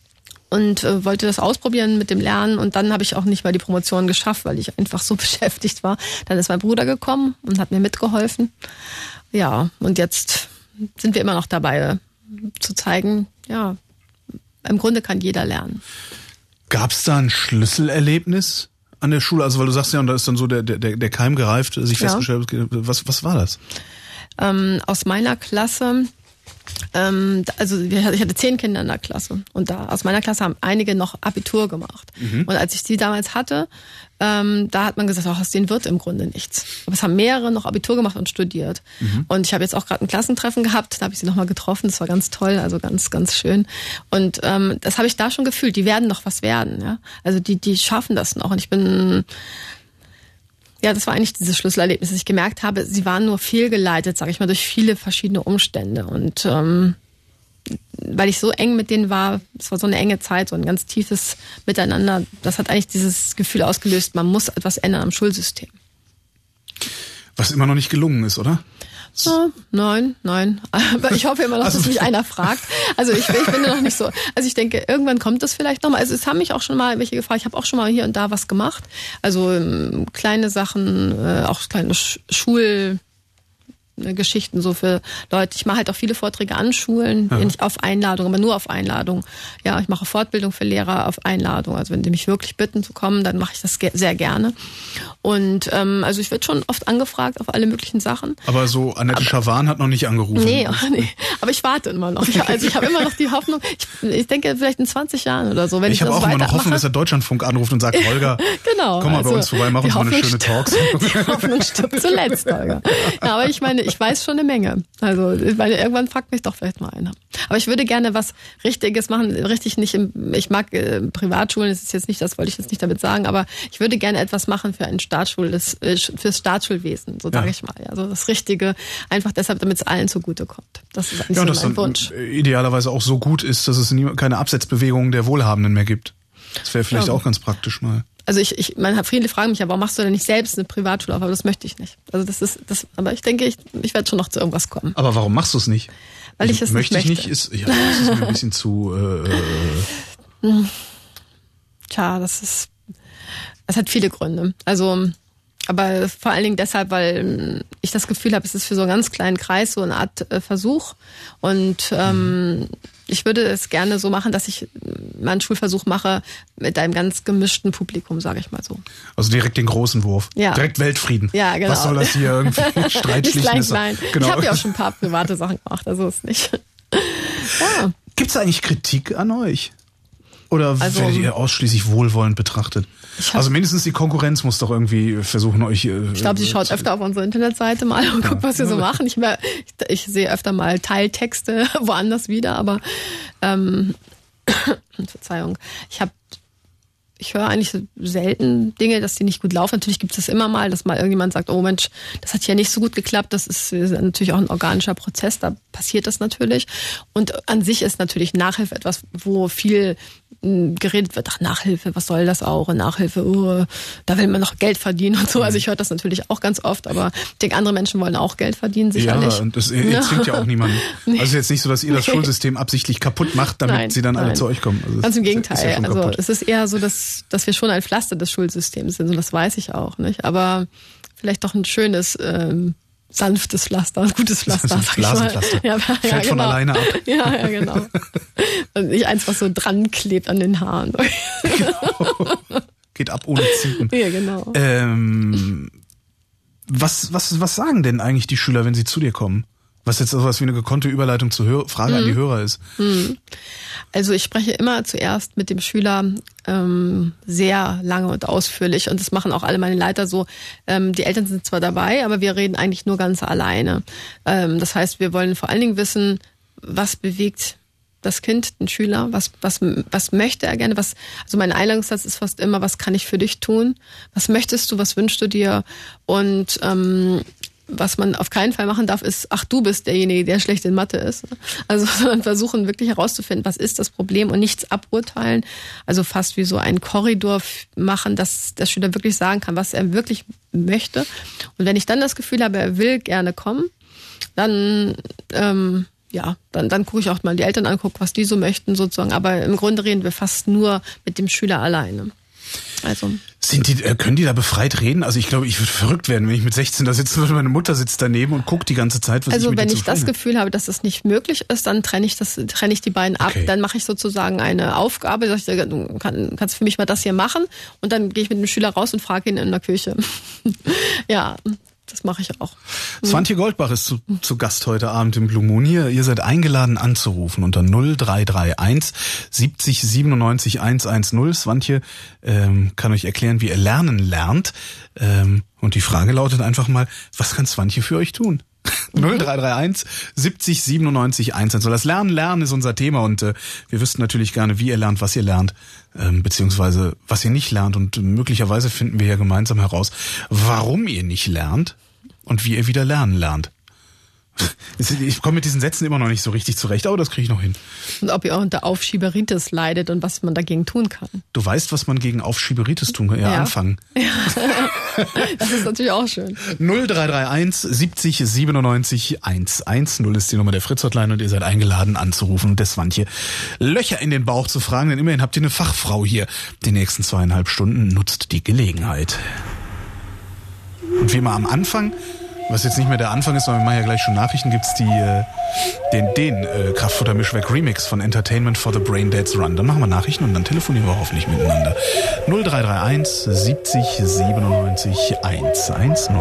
und äh, wollte das ausprobieren mit dem Lernen. Und dann habe ich auch nicht mal die Promotion geschafft, weil ich einfach so beschäftigt war. Dann ist mein Bruder gekommen und hat mir mitgeholfen. Ja, und jetzt sind wir immer noch dabei, zu zeigen, ja, im Grunde kann jeder lernen. Gab es da ein Schlüsselerlebnis an der Schule? Also weil du sagst ja, und da ist dann so der, der, der Keim gereift, sich ja. festgestellt, was, was war das? Ähm, aus meiner Klasse, ähm, also ich hatte zehn Kinder in der Klasse und da aus meiner Klasse haben einige noch Abitur gemacht. Mhm. Und als ich die damals hatte, ähm, da hat man gesagt, oh, aus denen wird im Grunde nichts. Aber es haben mehrere noch Abitur gemacht und studiert. Mhm. Und ich habe jetzt auch gerade ein Klassentreffen gehabt, da habe ich sie nochmal getroffen, das war ganz toll, also ganz, ganz schön. Und ähm, das habe ich da schon gefühlt, die werden noch was werden. Ja? Also die, die schaffen das noch und ich bin... Ja, das war eigentlich dieses Schlüsselerlebnis, dass ich gemerkt habe, sie waren nur fehlgeleitet, sage ich mal, durch viele verschiedene Umstände. Und ähm, weil ich so eng mit denen war, es war so eine enge Zeit, so ein ganz tiefes Miteinander, das hat eigentlich dieses Gefühl ausgelöst, man muss etwas ändern am Schulsystem. Was immer noch nicht gelungen ist, oder? Oh, nein, nein. Aber ich hoffe immer noch, also, dass mich einer fragt. Also ich, ich bin noch nicht so. Also ich denke, irgendwann kommt das vielleicht nochmal. Also es haben mich auch schon mal welche gefragt. Ich habe auch schon mal hier und da was gemacht. Also ähm, kleine Sachen, äh, auch kleine Sch- Schul... Geschichten so für Leute. Ich mache halt auch viele Vorträge an Schulen, ja. Nicht auf Einladung, aber nur auf Einladung. Ja, ich mache Fortbildung für Lehrer auf Einladung. Also wenn die mich wirklich bitten zu kommen, dann mache ich das ge- sehr gerne. Und ähm, also ich werde schon oft angefragt auf alle möglichen Sachen. Aber so Annette Schawan hat noch nicht angerufen. Nee, nee, aber ich warte immer noch. Ich, also ich habe immer noch die Hoffnung, ich, ich denke vielleicht in zwanzig Jahren oder so. Wenn ich ich habe auch immer noch Hoffnung, dass der Deutschlandfunk anruft und sagt, Holger, genau, komm mal also bei uns vorbei, mach uns mal eine schöne Talksendung. Die Hoffnung stirbt zuletzt, Holger. Ja, aber ich meine, ich weiß schon eine Menge. Also, weil irgendwann fragt mich doch vielleicht mal einer. Aber ich würde gerne was Richtiges machen, richtig nicht im, ich mag äh, Privatschulen, das ist jetzt nicht, das wollte ich jetzt nicht damit sagen, aber ich würde gerne etwas machen für ein Staatsschul, das, äh, fürs Staatsschulwesen, so sage Ja. ich mal. Also das Richtige, einfach deshalb, damit es allen zugutekommt. Das ist eigentlich Ja, und so das mein dann Wunsch. idealerweise auch so gut ist, dass es nie, keine Absetzbewegungen der Wohlhabenden mehr gibt. Das wäre vielleicht Ja. auch ganz praktisch mal. Also ich, ich, man, viele fragen mich ja, warum machst du denn nicht selbst eine Privatschule auf? Aber das möchte ich nicht. Also das ist, das, aber ich denke, ich, ich werde schon noch zu irgendwas kommen. Aber warum machst du es nicht? Weil ich es nicht möchte. Ich möchte. nicht ist, ja, das ist mir ein bisschen zu. Äh, äh, Tja, das ist, das hat viele Gründe. Also, aber vor allen Dingen deshalb, weil ich das Gefühl habe, es ist für so einen ganz kleinen Kreis so eine Art äh, Versuch. Und ähm, ich würde es gerne so machen, dass ich mal einen Schulversuch mache mit einem ganz gemischten Publikum, sage ich mal so. also direkt den großen Wurf. Ja. Direkt Weltfrieden. Ja, genau. Was soll das hier irgendwie Streit Nicht klein, schlichten? klein. Genau. Ich habe ja auch schon ein paar private Sachen gemacht, also ist nicht. Ja. Gibt es eigentlich Kritik an euch? Oder Also- werdet ihr ausschließlich wohlwollend betrachtet? Ich hab- Also mindestens die Konkurrenz muss doch irgendwie versuchen, euch. Äh, Ich glaube, sie schaut öfter auf unsere Internetseite mal und guckt, was wir so machen. Ich, mer- ich, ich sehe öfter mal Teiltexte woanders wieder, aber ähm, Verzeihung, ich habe ich höre eigentlich so selten Dinge, dass die nicht gut laufen. Natürlich gibt es das immer mal, dass mal irgendjemand sagt, oh Mensch, das hat hier nicht so gut geklappt. Das ist natürlich auch ein organischer Prozess, da passiert das natürlich. Und an sich ist natürlich Nachhilfe etwas, wo viel mh, geredet wird. Ach, Nachhilfe, was soll das auch? Und Nachhilfe, oh, da will man noch Geld verdienen und so. Also ich höre das natürlich auch ganz oft, aber ich denke, andere Menschen wollen auch Geld verdienen, sicherlich. Ja, und das ihr zwingt ja auch niemanden. Nee. Also jetzt nicht so, dass ihr das Nee. Schulsystem absichtlich kaputt macht, damit Nein, sie dann alle nein. zu euch kommen. Also Ganz im das Gegenteil. ist ja schon also kaputt. es ist eher so, dass, dass wir schon ein Pflaster des Schulsystems sind und das weiß ich auch, nicht? Aber vielleicht doch ein schönes, ähm, sanftes Pflaster, ein gutes Pflaster, Das ist ein sag ich mal. Blasenpflaster. Ja, ja, Fällt von genau. alleine ab. Ja, ja, genau. Und nicht eins, was so dran klebt an den Haaren. Geht ab ohne Ziehen. Ja, genau. Ähm, was, was, was sagen denn eigentlich die Schüler, wenn sie zu dir kommen? Was jetzt sowas wie eine gekonnte Überleitung zur Hör- Frage Mhm. an die Hörer ist. Also ich spreche immer zuerst mit dem Schüler ähm, sehr lange und ausführlich und das machen auch alle meine Leiter so. Ähm, die Eltern sind zwar dabei, aber wir reden eigentlich nur ganz alleine. Ähm, das heißt, wir wollen vor allen Dingen wissen, was bewegt das Kind, den Schüler, was, was, was möchte er gerne, was, also mein Einladungssatz ist fast immer, was kann ich für dich tun? Was möchtest du, was wünschst du dir? Und ähm, was man auf keinen Fall machen darf, ist, ach, du bist derjenige, der schlecht in Mathe ist. Also, sondern versuchen wirklich herauszufinden, was ist das Problem und nichts aburteilen. Also fast wie so einen Korridor f- machen, dass der Schüler wirklich sagen kann, was er wirklich möchte. Und wenn ich dann das Gefühl habe, er will gerne kommen, dann, ähm, ja, dann, dann gucke ich auch mal die Eltern an, gucke, was die so möchten sozusagen. Aber im Grunde reden wir fast nur mit dem Schüler alleine. Also. Sind die, äh, können die da befreit reden? Also ich glaube, ich würde verrückt werden, wenn ich mit sechzehn da sitze und meine Mutter sitzt daneben und guckt die ganze Zeit, was Also ich mit wenn ihr ich zu das feine. Gefühl habe, dass das nicht möglich ist, dann trenne ich das, trenne ich die beiden ab. Okay. Dann mache ich sozusagen eine Aufgabe, sag ich, du kann, kannst für mich mal das hier machen und dann gehe ich mit dem Schüler raus und frage ihn in der Küche. Ja, das mache ich auch. Swantje Goldbach ist zu, zu Gast heute Abend im Blue Moon hier. Ihr seid eingeladen anzurufen unter null drei drei eins siebzig siebenundneunzig hundertzehn. Swantje ähm, kann euch erklären, wie ihr lernen lernt. Ähm, und die Frage lautet einfach mal, was kann Swantje für euch tun? null drei drei eins siebzig siebenundneunzig hundertzehn. Das Lernen, Lernen ist unser Thema und äh, wir wüssten natürlich gerne, wie ihr lernt, was ihr lernt, ähm, beziehungsweise was ihr nicht lernt und möglicherweise finden wir ja gemeinsam heraus, warum ihr nicht lernt und wie ihr wieder lernen lernt. Ich komme mit diesen Sätzen immer noch nicht so richtig zurecht, aber das kriege ich noch hin. Und ob ihr auch unter Aufschieberitis leidet und was man dagegen tun kann. Du weißt, was man gegen Aufschieberitis tun kann. Ja, Ja. anfangen. Das ist natürlich auch schön. null drei drei eins siebzig siebenundneunzig hundertzehn ist die Nummer der Fritz-Hotline und ihr seid eingeladen anzurufen und der Swantje Löcher in den Bauch zu fragen, denn immerhin habt ihr eine Fachfrau hier. Die nächsten zweieinhalb Stunden nutzt die Gelegenheit. Und wie immer am Anfang, was jetzt nicht mehr der Anfang ist, sondern wir machen ja gleich schon Nachrichten, gibt's die äh, den, den äh, Kraftfutter-Mischwerk Remix von Entertainment for the Brain Dead's Run. Dann machen wir Nachrichten und dann telefonieren wir hoffentlich miteinander. null drei drei eins siebzig siebenundneunzig hundertzehn.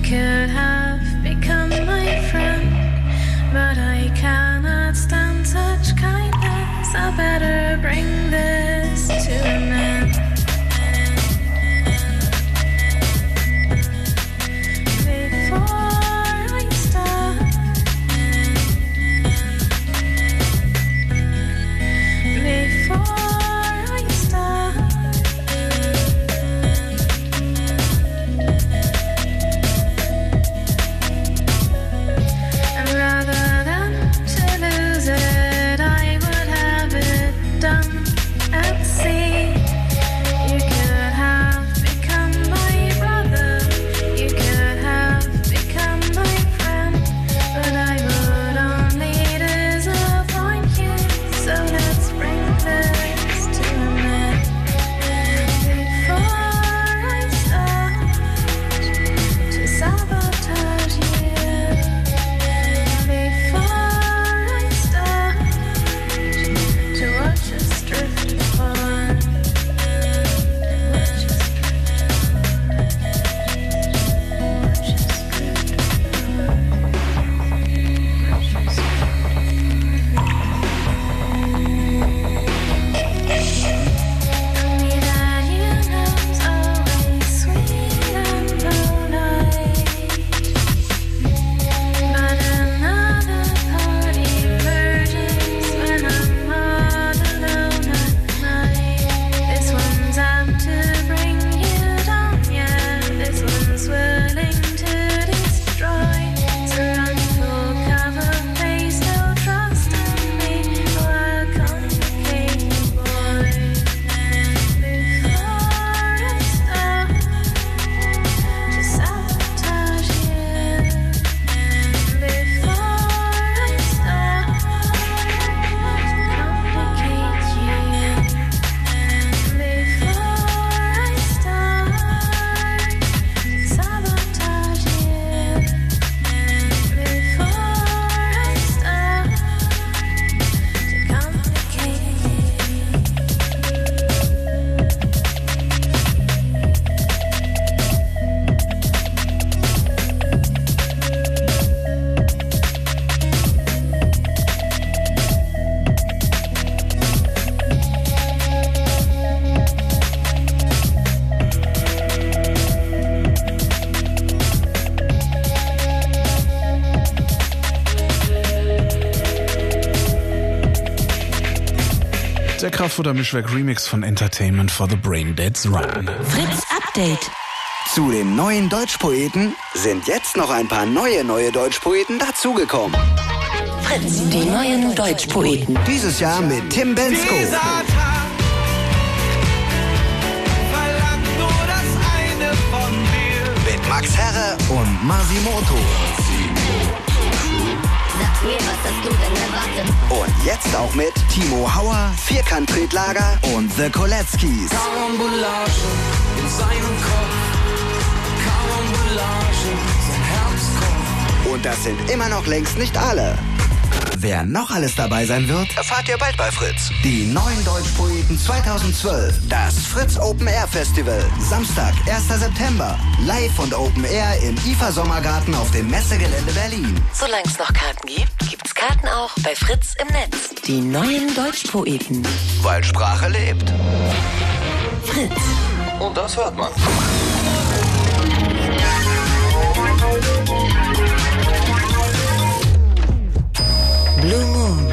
could have become my friend, but I cannot stand such kindness. I better bring this to an end. Before I start, before I start, and rather than to lose it, I would have it done at sea. You could have become my brother, you could have become my friend, but I would only disappoint you. So let's bring this to an end. Before I start to sabotage you, before I start to watch us drift apart, watch us Tell me that you know's always sweet and polite, but another part emerges when I'm all alone at night. This one's out to bring you down, yeah. This one's willing to destroy. So run for cover, place no trust in me, or I'll complicate you, boy. Before I start to sabotage you, before I start to complicate you, before I start to sabotage you, before I start to complicate you. Der Kraftfutter-Mischwerk Remix von Entertainment for the Brain Dead's Run. Fritz Update. Zu den neuen Deutschpoeten sind jetzt noch ein paar neue, neue Deutschpoeten dazugekommen. Fritz, die neuen Deutschpoeten. Dieses Jahr mit Tim Bendzko, Dieser Tag verlangt nur das eine von dir. mit Max Herre und Masimoto. Sag mir, was hast du denn erwartet? Und jetzt auch mit Timo Hauer, Vierkant-Tretlager und The Koletzkis. Karambolage in seinem Kopf. Karambolage, sein Herz kocht. Und das sind immer noch längst nicht alle. Wer noch alles dabei sein wird, erfahrt ihr bald bei Fritz. Die neuen Deutschpoeten zweitausendzwölf. Das Fritz Open Air Festival. Samstag, erster September. Live und Open Air im I F A Sommergarten auf dem Messegelände Berlin. Solange es noch Karten gibt, gibt's Karten auch bei Fritz im Netz. Die neuen Deutschpoeten. Weil Sprache lebt. Fritz. Und das hört man. Blue Moon.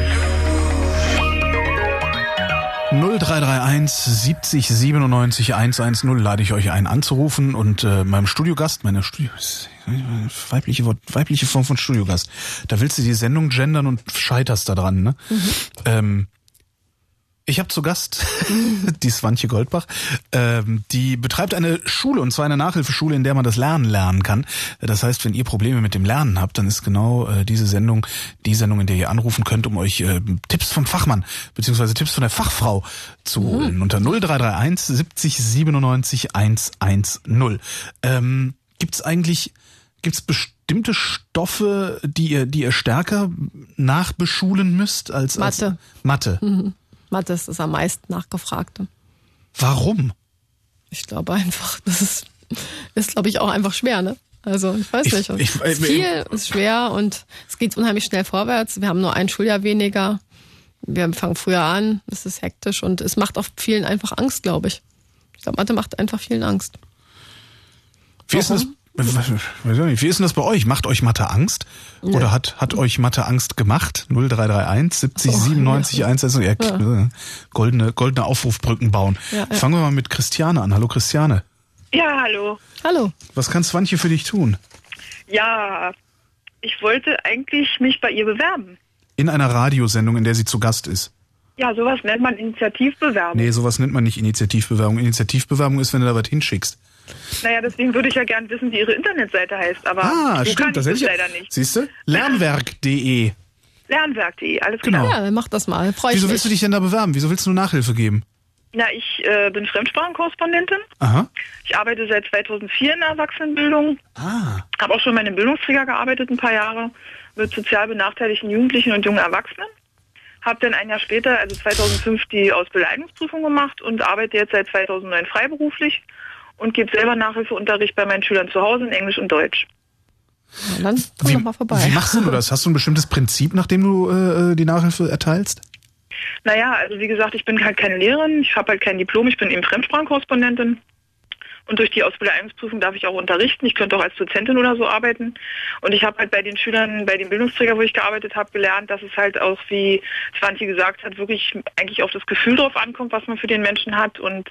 null drei drei eins siebzig siebenundneunzig hundertzehn lade ich euch ein anzurufen und äh, meinem Studiogast, meiner Studio, weibliche Wort, weibliche Form von Studiogast, da willst du die Sendung gendern und scheiterst da dran, ne? Mhm. Ähm, Ich habe zu Gast die Swantje Goldbach, ähm, die betreibt eine Schule, und zwar eine Nachhilfeschule, in der man das Lernen lernen kann. Das heißt, wenn ihr Probleme mit dem Lernen habt, dann ist genau äh, diese Sendung die Sendung, in der ihr anrufen könnt, um euch äh, Tipps vom Fachmann beziehungsweise Tipps von der Fachfrau zu holen. Mhm. Unter null drei drei eins siebzig siebenundneunzig hundertzehn. Ähm, gibt's eigentlich, gibt's bestimmte Stoffe, die ihr, die ihr stärker nachbeschulen müsst als Mathe? Als Mathe. Mhm. Mathe ist das am meisten nachgefragte. Warum? Ich glaube einfach, das ist, ist glaube ich auch einfach schwer, ne? Also ich weiß Ich- nicht. ich- es ist viel, ist schwer und es geht unheimlich schnell vorwärts. Wir haben nur ein Schuljahr weniger. Wir fangen früher an, es ist hektisch und es macht auch vielen einfach Angst, glaube ich. Ich glaube, Mathe macht einfach vielen Angst. Wie ist, das, weiß ich nicht, wie ist denn das bei euch? Macht euch Mathe Angst? Nee. Oder hat, hat euch Mathe Angst gemacht? null drei drei eins siebzig Oh, siebenundneunzig ja. eins. Also, ja, Ja. Goldene, goldene Aufrufbrücken bauen. Ja, ja. Fangen wir mal mit Christiane an. Hallo Christiane. Ja, hallo. Hallo. Was kann Swantje für dich tun? Ja, ich wollte eigentlich mich bei ihr bewerben. In einer Radiosendung, in der sie zu Gast ist. Ja, sowas nennt man Initiativbewerbung. Nee, sowas nennt man nicht Initiativbewerbung. Initiativbewerbung ist, wenn du da was hinschickst. Naja, deswegen würde ich ja gern wissen, wie ihre Internetseite heißt, aber Ah, so stimmt, kann ich das das hätte ich leider nicht. Siehst du? Lernwerk punkt de. Lernwerk punkt de, alles Genau. klar. Ja, dann mach das mal. Freue ich Wieso mich. willst du dich denn da bewerben? Wieso willst du nur Nachhilfe geben? Na, ich äh, bin Fremdsprachenkorrespondentin. Aha. Ich arbeite seit zweitausendvier in der Erwachsenenbildung. Ah. Habe auch schon bei einem Bildungsträger gearbeitet, ein paar Jahre, mit sozial benachteiligten Jugendlichen und jungen Erwachsenen. Habe dann ein Jahr später, also zweitausendfünf, die Ausbildungseignungsprüfung gemacht und arbeite jetzt seit zweitausendneun freiberuflich und gebe selber Nachhilfeunterricht bei meinen Schülern zu Hause in Englisch und Deutsch. Ja, dann komm Wie, doch mal vorbei. wie machst du das? Hast du ein bestimmtes Prinzip, nach dem du äh, die Nachhilfe erteilst? Naja, also wie gesagt, ich bin halt keine Lehrerin, ich habe halt kein Diplom, ich bin eben Fremdsprachenkorrespondentin. Und durch die Ausbildungseignungsprüfung darf ich auch unterrichten. Ich könnte auch als Dozentin oder so arbeiten. Und ich habe halt bei den Schülern, bei dem Bildungsträger, wo ich gearbeitet habe, gelernt, dass es halt auch, wie Swantje gesagt hat, wirklich eigentlich auf das Gefühl drauf ankommt, was man für den Menschen hat. Und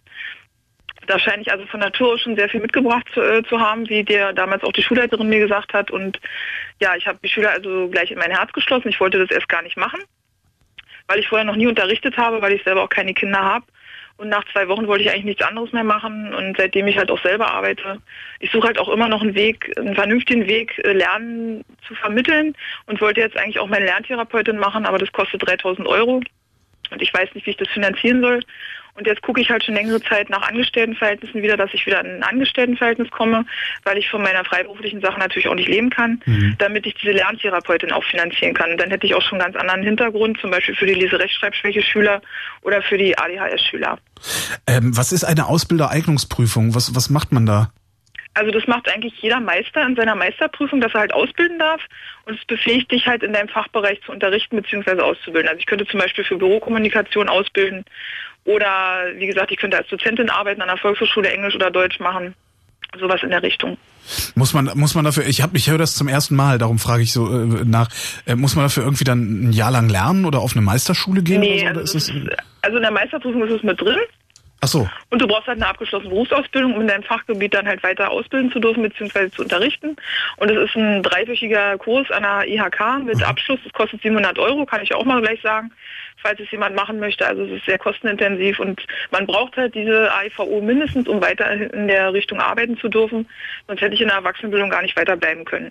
da scheine ich also von Natur aus schon sehr viel mitgebracht zu, äh, zu haben, wie der damals auch die Schulleiterin mir gesagt hat. Und ja, ich habe die Schüler also gleich in mein Herz geschlossen. Ich wollte das erst gar nicht machen, weil ich vorher noch nie unterrichtet habe, weil ich selber auch keine Kinder habe. Und nach zwei Wochen wollte ich eigentlich nichts anderes mehr machen. Und seitdem ich halt auch selber arbeite, ich suche halt auch immer noch einen Weg, einen vernünftigen Weg, Lernen zu vermitteln. Und wollte jetzt eigentlich auch meine Lerntherapeutin machen, aber das kostet dreitausend Euro. Und ich weiß nicht, wie ich das finanzieren soll. Und jetzt gucke ich halt schon längere Zeit nach Angestelltenverhältnissen wieder, dass ich wieder in ein Angestelltenverhältnis komme, weil ich von meiner freiberuflichen Sache natürlich auch nicht leben kann, mhm. damit ich diese Lerntherapeutin auch finanzieren kann. Und dann hätte ich auch schon einen ganz anderen Hintergrund, zum Beispiel für die Lese-Rechtschreibschwäche-Schüler oder für die A D H S-Schüler. Ähm, was ist eine Ausbildereignungsprüfung? Was, was macht man da? Also das macht eigentlich jeder Meister in seiner Meisterprüfung, dass er halt ausbilden darf, und es befähigt dich halt in deinem Fachbereich zu unterrichten bzw. auszubilden. Also ich könnte zum Beispiel für Bürokommunikation ausbilden oder wie gesagt, ich könnte als Dozentin arbeiten an der Volkshochschule, Englisch oder Deutsch machen, sowas in der Richtung. Muss man muss man dafür, ich habe ich höre das zum ersten Mal, darum frage ich so äh, nach, äh, muss man dafür irgendwie dann ein Jahr lang lernen oder auf eine Meisterschule gehen? Nee, oder so? Oder also, ist es es ist, also in der Meisterprüfung ist es mit drin. Ach so. Und du brauchst halt eine abgeschlossene Berufsausbildung, um in deinem Fachgebiet dann halt weiter ausbilden zu dürfen bzw. zu unterrichten. Und es ist ein dreiwöchiger Kurs an der I H K mit Abschluss. Das kostet siebenhundert Euro, kann ich auch mal gleich sagen, falls es jemand machen möchte. Also es ist sehr kostenintensiv und man braucht halt diese A I V O mindestens, um weiter in der Richtung arbeiten zu dürfen. Sonst hätte ich in der Erwachsenenbildung gar nicht weiterbleiben können.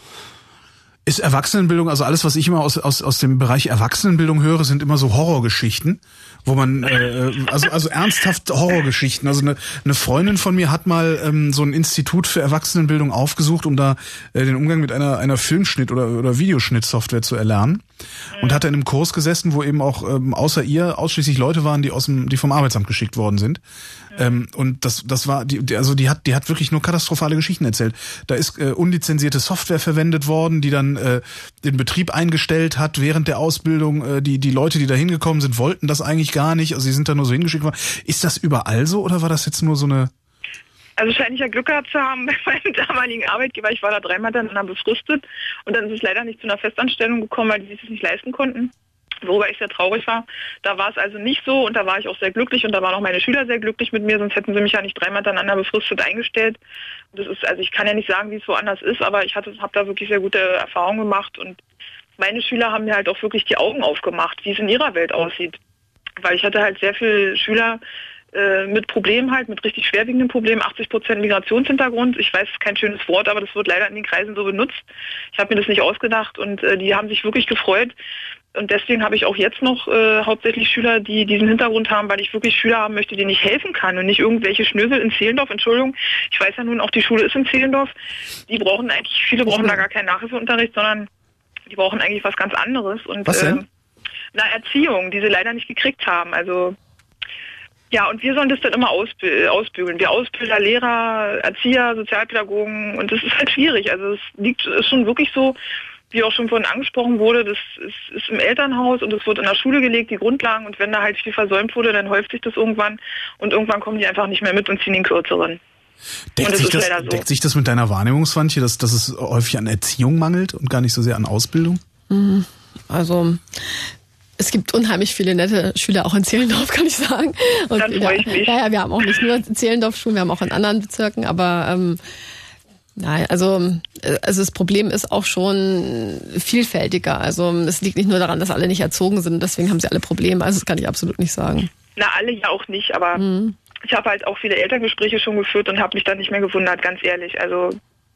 Ist Erwachsenenbildung, also alles, was ich immer aus aus aus dem Bereich Erwachsenenbildung höre, sind immer so Horrorgeschichten, wo man äh, also also ernsthaft Horrorgeschichten. Also eine eine Freundin von mir hat mal ähm, so ein Institut für Erwachsenenbildung aufgesucht, um da äh, den Umgang mit einer einer Filmschnitt oder oder Videoschnittsoftware zu erlernen, und hat dann in einem Kurs gesessen, wo eben auch ähm, außer ihr ausschließlich Leute waren, die aus dem die vom Arbeitsamt geschickt worden sind. Ähm, und das das war die, die also die hat die hat wirklich nur katastrophale Geschichten erzählt. Da ist äh, unlizenzierte Software verwendet worden, die dann äh, den Betrieb eingestellt hat während der Ausbildung. Äh, die die Leute, die da hingekommen sind, wollten das eigentlich gar nicht. Also sie sind da nur so hingeschickt worden. Ist das überall so oder war das jetzt nur so eine? Also scheine ich ja Glück gehabt zu haben bei meinem damaligen Arbeitgeber. Ich war da dreimal dann befristet und dann ist es leider nicht zu einer Festanstellung gekommen, weil die sich das nicht leisten konnten. Worüber ich sehr traurig war. Da war es also nicht so und da war ich auch sehr glücklich und da waren auch meine Schüler sehr glücklich mit mir, sonst hätten sie mich ja nicht dreimal miteinander befristet eingestellt. Das ist, also ich kann ja nicht sagen, wie es woanders ist, aber ich hatte, habe da wirklich sehr gute Erfahrungen gemacht und meine Schüler haben mir halt auch wirklich die Augen aufgemacht, wie es in ihrer Welt aussieht. Weil ich hatte halt sehr viele Schüler äh, mit Problemen halt, mit richtig schwerwiegenden Problemen, achtzig Prozent Migrationshintergrund. Ich weiß, es ist kein schönes Wort, aber das wird leider in den Kreisen so benutzt. Ich habe mir das nicht ausgedacht und äh, die haben sich wirklich gefreut. Und deswegen habe ich auch jetzt noch äh, hauptsächlich Schüler, die diesen Hintergrund haben, weil ich wirklich Schüler haben möchte, denen ich helfen kann und nicht irgendwelche Schnösel in Zehlendorf. Entschuldigung, ich weiß ja nun, auch die Schule ist in Zehlendorf. Die brauchen eigentlich, viele brauchen da gar keinen Nachhilfeunterricht, sondern die brauchen eigentlich was ganz anderes. Und, was denn? Äh, na, Erziehung, die sie leider nicht gekriegt haben. Also Ja, und wir sollen das dann immer ausbü- ausbügeln. Wir Ausbilder, Lehrer, Erzieher, Sozialpädagogen. Und das ist halt schwierig. Also es liegt ist schon wirklich so, wie auch schon vorhin angesprochen wurde, das ist, ist im Elternhaus und es wird in der Schule gelegt, die Grundlagen. Und wenn da halt viel versäumt wurde, dann häuft sich das irgendwann. Und irgendwann kommen die einfach nicht mehr mit und ziehen den Kürzeren. Deckt, das sich das, so. deckt sich das mit deiner Wahrnehmung, Swantje, dass, dass es häufig an Erziehung mangelt und gar nicht so sehr an Ausbildung? Also es gibt unheimlich viele nette Schüler auch in Zehlendorf, kann ich sagen. Und Dann freue ich mich. Ja, ja, wir haben auch nicht nur Zehlendorf-Schulen, wir haben auch in anderen Bezirken, aber ähm, nein, also, also das Problem ist auch schon vielfältiger. Also es liegt nicht nur daran, dass alle nicht erzogen sind, deswegen haben sie alle Probleme. Also das kann ich absolut nicht sagen. Na, alle ja auch nicht, aber Mhm. ich habe halt auch viele Elterngespräche schon geführt und habe mich dann nicht mehr gewundert, ganz ehrlich. Also,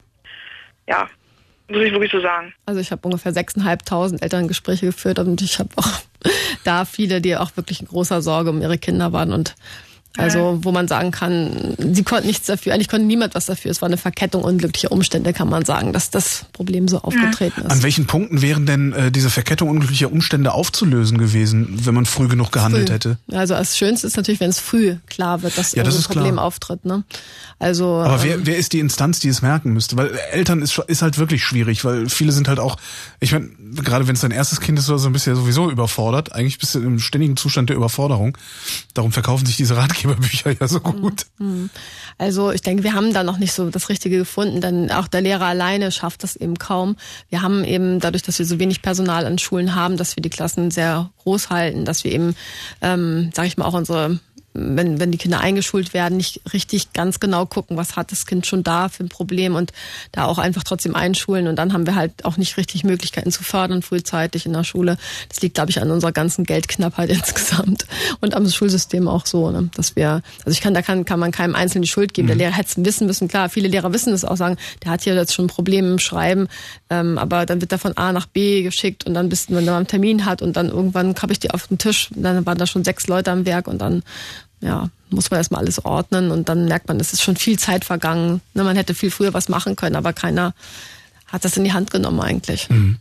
ja, muss ich wirklich so sagen. Also ich habe ungefähr sechstausendfünfhundert Elterngespräche geführt und ich habe auch da viele, die auch wirklich in großer Sorge um ihre Kinder waren und also wo man sagen kann, sie konnten nichts dafür, eigentlich konnte niemand was dafür. Es war eine Verkettung unglücklicher Umstände, kann man sagen, dass das Problem so aufgetreten ist. An welchen Punkten wären denn äh, diese Verkettung unglücklicher Umstände aufzulösen gewesen, wenn man früh genug gehandelt früh. hätte? Also das Schönste ist natürlich, wenn es früh klar wird, dass Ja, das ein ist Problem klar. auftritt. Ne? Also, Aber ähm, wer, wer ist die Instanz, die es merken müsste? Weil Eltern ist, ist halt wirklich schwierig, weil viele sind halt auch, ich meine, gerade wenn es dein erstes Kind ist oder so, ein bisschen sowieso überfordert. Eigentlich bist du im ständigen Zustand der Überforderung. Darum verkaufen sich diese Ratgeberbücher ja so gut. Also ich denke, wir haben da noch nicht so das Richtige gefunden, denn auch der Lehrer alleine schafft das eben kaum. Wir haben eben dadurch, dass wir so wenig Personal an Schulen haben, dass wir die Klassen sehr groß halten, dass wir eben, ähm, sage ich mal, auch unsere wenn, wenn die Kinder eingeschult werden, nicht richtig ganz genau gucken, was hat das Kind schon da für ein Problem und da auch einfach trotzdem einschulen. Und dann haben wir halt auch nicht richtig Möglichkeiten zu fördern frühzeitig in der Schule. Das liegt, glaube ich, an unserer ganzen Geldknappheit insgesamt und am Schulsystem auch so, ne? Dass wir, also ich kann, da kann, kann man keinem Einzelnen die Schuld geben. Mhm. Der Lehrer hätte es wissen müssen. Klar, viele Lehrer wissen es auch, sagen, der hat hier jetzt schon Probleme im Schreiben, ähm, aber dann wird er von A nach B geschickt und dann bis, wenn er einen Termin hat und dann irgendwann habe ich die auf den Tisch, dann waren da schon sechs Leute am Werk und dann ja, muss man erstmal alles ordnen und dann merkt man, es ist schon viel Zeit vergangen. Ne, man hätte viel früher was machen können, aber keiner hat das in die Hand genommen eigentlich. Mhm.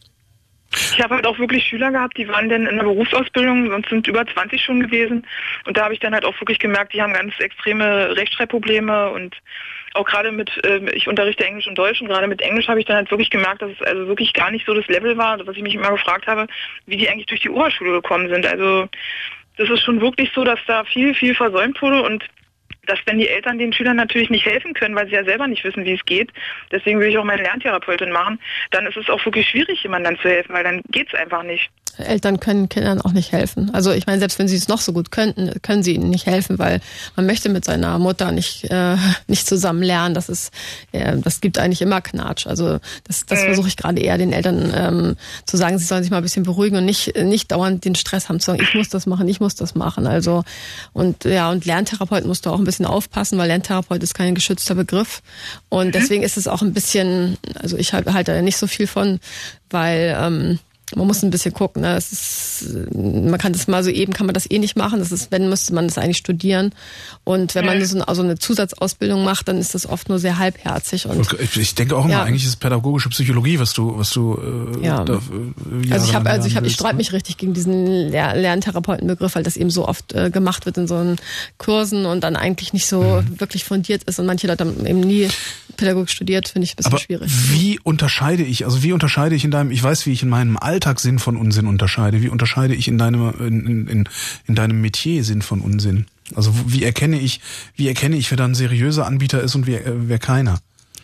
Ich habe halt auch wirklich Schüler gehabt, die waren dann in der Berufsausbildung, sonst sind über zwanzig schon gewesen. Und da habe ich dann halt auch wirklich gemerkt, die haben ganz extreme Rechtschreibprobleme und auch gerade mit, äh, ich unterrichte Englisch und Deutsch und gerade mit Englisch habe ich dann halt wirklich gemerkt, dass es also wirklich gar nicht so das Level war, was ich mich immer gefragt habe, wie die eigentlich durch die Oberschule gekommen sind. Also das ist schon wirklich so, dass da viel, viel versäumt wurde und dass wenn die Eltern den Schülern natürlich nicht helfen können, weil sie ja selber nicht wissen, wie es geht, deswegen will ich auch meine Lerntherapeutin machen, dann ist es auch wirklich schwierig, jemandem dann zu helfen, weil dann geht's einfach nicht. Eltern können Kindern auch nicht helfen. Also ich meine, selbst wenn sie es noch so gut könnten, können sie ihnen nicht helfen, weil man möchte mit seiner Mutter nicht äh, nicht zusammen lernen. Das ist, äh, das gibt eigentlich immer Knatsch. Also das, das mhm. versuche ich gerade eher den Eltern ähm, zu sagen, sie sollen sich mal ein bisschen beruhigen und nicht nicht dauernd den Stress haben zu sagen, ich muss das machen, ich muss das machen. Also und ja und Lerntherapeut musst du auch ein bisschen aufpassen, weil Lerntherapeut ist kein geschützter Begriff und mhm. deswegen ist es auch ein bisschen, also ich halte halt da nicht so viel von, weil ähm, man muss ein bisschen gucken. Ne? Es ist, man kann das mal so eben, kann man das eh nicht machen. Das ist, wenn, müsste man das eigentlich studieren. Und wenn man so eine, also eine Zusatzausbildung macht, dann ist das oft nur sehr halbherzig. Und ich denke auch immer, ja. eigentlich ist es pädagogische Psychologie, was du, was du. Äh, ja. Da, äh, also ich habe, also ich habe, ich willst, streite ne? mich richtig gegen diesen Lehr- Lerntherapeutenbegriff, weil das eben so oft äh, gemacht wird in so einen Kursen und dann eigentlich nicht so mhm. wirklich fundiert ist und manche Leute haben eben nie Pädagogik studiert, finde ich ein bisschen Aber schwierig. Wie unterscheide ich, also wie unterscheide ich in deinem, ich weiß, wie ich in meinem Alltag Sinn von Unsinn unterscheide, wie unterscheide ich in deinem, in, in, in deinem Metier Sinn von Unsinn? Also wie erkenne ich, wie erkenne ich, wer da ein seriöser Anbieter ist und wer, wer keiner?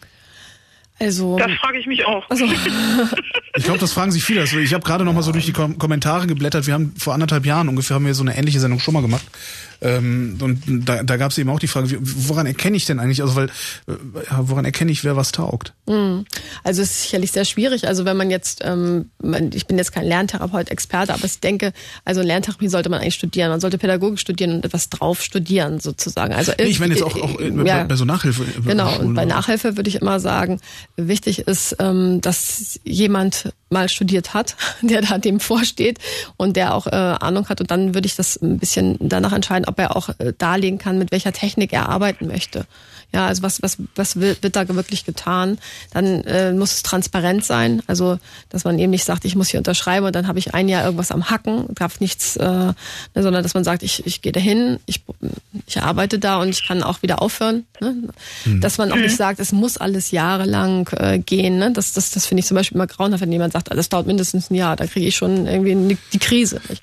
Also, das frage ich mich auch. Also. Ich glaube, das fragen sich viele. Also ich habe gerade noch mal so durch die Kom- Kommentare geblättert. Wir haben vor anderthalb Jahren ungefähr haben wir so eine ähnliche Sendung schon mal gemacht. Ähm, und da, da gab es eben auch die Frage, wie, woran erkenne ich denn eigentlich, also weil, äh, woran erkenne ich, wer was taugt? Also es ist sicherlich sehr schwierig. Also wenn man jetzt, ähm, ich bin jetzt kein Lerntherapeut, Experte, aber ich denke, also Lerntherapie sollte man eigentlich studieren. Man sollte Pädagogik studieren und etwas drauf studieren sozusagen. Also nee, ich meine jetzt auch, auch äh, ja, bei so Nachhilfe. Genau, und bei Nachhilfe würde ich immer sagen, wichtig ist, ähm, dass jemand mal studiert hat, der da dem vorsteht und der auch äh, Ahnung hat. Und dann würde ich das ein bisschen danach entscheiden, ob er auch äh, darlegen kann, mit welcher Technik er arbeiten möchte. Ja, also was was was wird, wird da wirklich getan? Dann äh, muss es transparent sein, also dass man eben nicht sagt, ich muss hier unterschreiben und dann habe ich ein Jahr irgendwas am Hacken, darf nichts, äh, ne, sondern dass man sagt, ich ich gehe dahin, ich ich arbeite da und ich kann auch wieder aufhören. Ne? Mhm. Dass man auch nicht sagt, es muss alles jahrelang äh, gehen. Ne? Das das das finde ich zum Beispiel immer grauenhaft, wenn jemand sagt, das dauert mindestens ein Jahr, da kriege ich schon irgendwie die Krise. Nicht?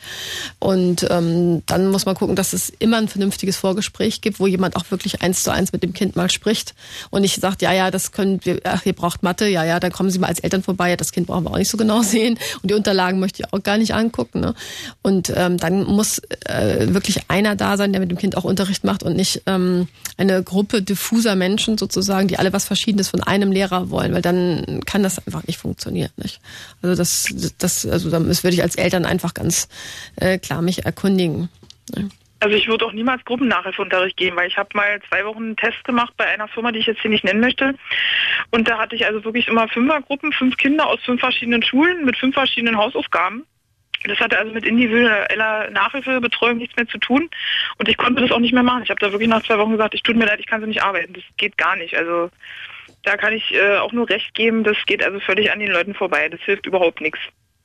Und ähm, dann muss man gucken, dass es immer ein vernünftiges Vorgespräch gibt, wo jemand auch wirklich eins zu eins mit dem Kind mal spricht und nicht sagt, ja, ja, das können wir, ach, ihr braucht Mathe, ja, ja, dann kommen Sie mal als Eltern vorbei, das Kind brauchen wir auch nicht so genau sehen und die Unterlagen möchte ich auch gar nicht angucken. Ne? Und ähm, dann muss äh, wirklich einer da sein, der mit dem Kind auch Unterricht macht und nicht ähm, eine Gruppe diffuser Menschen sozusagen, die alle was Verschiedenes von einem Lehrer wollen, weil dann kann das einfach nicht funktionieren. Nicht? Also das, das, also das würde ich als Eltern einfach ganz äh, klar mich erkundigen. Ne? Also ich würde auch niemals Gruppennachhilfeunterricht geben, weil ich habe mal zwei Wochen einen Test gemacht bei einer Firma, die ich jetzt hier nicht nennen möchte. Und da hatte ich also wirklich immer Fünfergruppen, fünf Kinder aus fünf verschiedenen Schulen mit fünf verschiedenen Hausaufgaben. Das hatte also mit individueller Nachhilfebetreuung nichts mehr zu tun. Und ich konnte das auch nicht mehr machen. Ich habe da wirklich nach zwei Wochen gesagt, ich tut mir leid, ich kann so nicht arbeiten. Das geht gar nicht. Also da kann ich äh, auch nur recht geben. Das geht also völlig an den Leuten vorbei. Das hilft überhaupt nichts.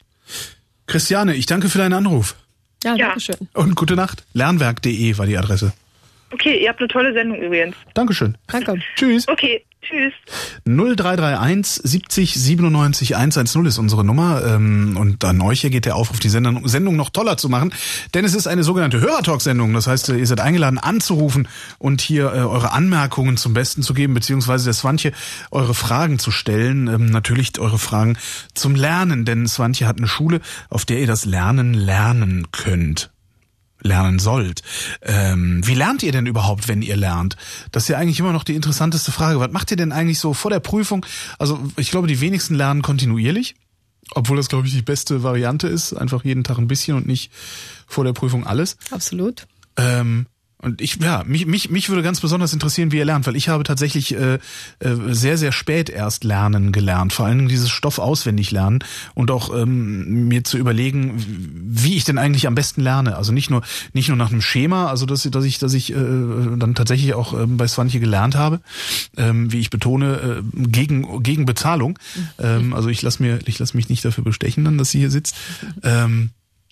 Christiane, ich danke für deinen Anruf. Ja, ja, danke schön. Und gute Nacht. Lernwerk punkt de war die Adresse. Okay, ihr habt eine tolle Sendung übrigens. Dankeschön. Danke. Tschüss. Okay, tschüss. null drei drei eins siebzig siebenundneunzig hundertzehn ist unsere Nummer. Und an euch hier geht der Aufruf, die Sendung, Sendung noch toller zu machen. Denn es ist eine sogenannte Hörertalk-Sendung. Das heißt, ihr seid eingeladen anzurufen und hier eure Anmerkungen zum Besten zu geben, beziehungsweise der Swantje eure Fragen zu stellen. Natürlich eure Fragen zum Lernen. Denn Swantje hat eine Schule, auf der ihr das Lernen lernen könnt. Lernen sollt. Ähm, wie lernt ihr denn überhaupt, wenn ihr lernt? Das ist ja eigentlich immer noch die interessanteste Frage. Was macht ihr denn eigentlich so vor der Prüfung? Also ich glaube, die wenigsten lernen kontinuierlich, obwohl das, glaube ich, die beste Variante ist. Einfach jeden Tag ein bisschen und nicht vor der Prüfung alles. Absolut. Ähm, Und ich, ja, mich, mich, mich würde ganz besonders interessieren, wie ihr lernt, weil ich habe tatsächlich äh, sehr, sehr spät erst lernen gelernt. Vor allen Dingen dieses Stoff auswendig lernen und auch ähm, mir zu überlegen, wie ich denn eigentlich am besten lerne. Also nicht nur nicht nur nach einem Schema, also dass, dass ich, dass ich äh, dann tatsächlich auch äh, bei Swantje gelernt habe, ähm, wie ich betone, äh, gegen gegen Bezahlung. Ähm, also ich lasse mir, ich lasse mich nicht dafür bestechen, dann, dass sie hier sitzt. Ähm,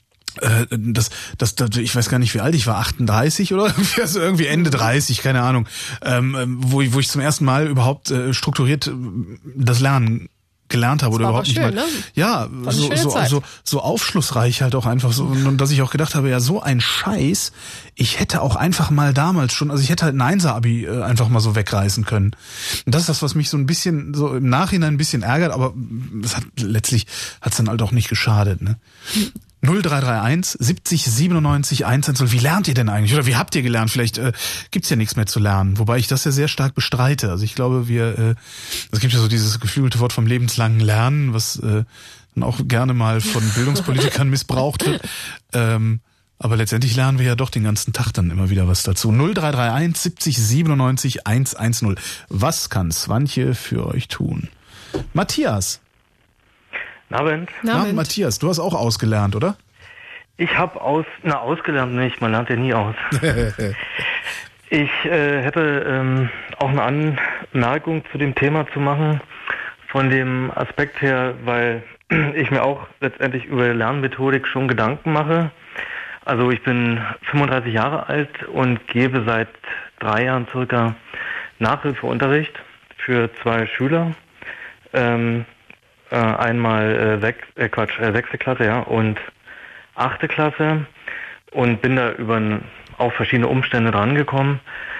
Das, das, das, ich weiß gar nicht, wie alt ich war, achtunddreißig oder also irgendwie Ende dreißig, keine Ahnung, ähm, wo ich, wo ich zum ersten Mal überhaupt äh, strukturiert äh, das Lernen gelernt habe das oder überhaupt nicht schön, mal. Ne? Ja, so, so, so, so aufschlussreich halt auch einfach so, und, und dass ich auch gedacht habe, ja, so ein Scheiß, ich hätte auch einfach mal damals schon, also ich hätte halt ein Einser-Abi äh, einfach mal so wegreißen können. Und das ist das, was mich so ein bisschen, so im Nachhinein ein bisschen ärgert, aber es hat letztlich hat's dann halt auch nicht geschadet, ne? null drei drei eins siebzig siebenundneunzig hundertzehn. Wie lernt ihr denn eigentlich? Oder wie habt ihr gelernt? Vielleicht äh, gibt's ja nichts mehr zu lernen. Wobei ich das ja sehr stark bestreite. Also ich glaube, wir, äh, es gibt ja so dieses geflügelte Wort vom lebenslangen Lernen, was äh, dann auch gerne mal von Bildungspolitikern missbraucht wird. Ähm, aber letztendlich lernen wir ja doch den ganzen Tag dann immer wieder was dazu. null drei drei eins siebzig siebenundneunzig hundertzehn. Was kann Swantje für euch tun? Matthias. Abend. Na, Matthias, du hast auch ausgelernt, oder? Ich habe aus, na ausgelernt nicht, man lernt ja nie aus. Ich äh, hätte ähm, auch eine Anmerkung zu dem Thema zu machen, von dem Aspekt her, weil ich mir auch letztendlich über Lernmethodik schon Gedanken mache. Also ich bin fünfunddreißig Jahre alt und gebe seit drei Jahren circa Nachhilfeunterricht für zwei Schüler. Ähm, Äh, einmal äh, sech, äh, Quatsch, äh, sechste Klasse, ja, und achte Klasse und bin da über n, auf verschiedene Umstände drangekommen.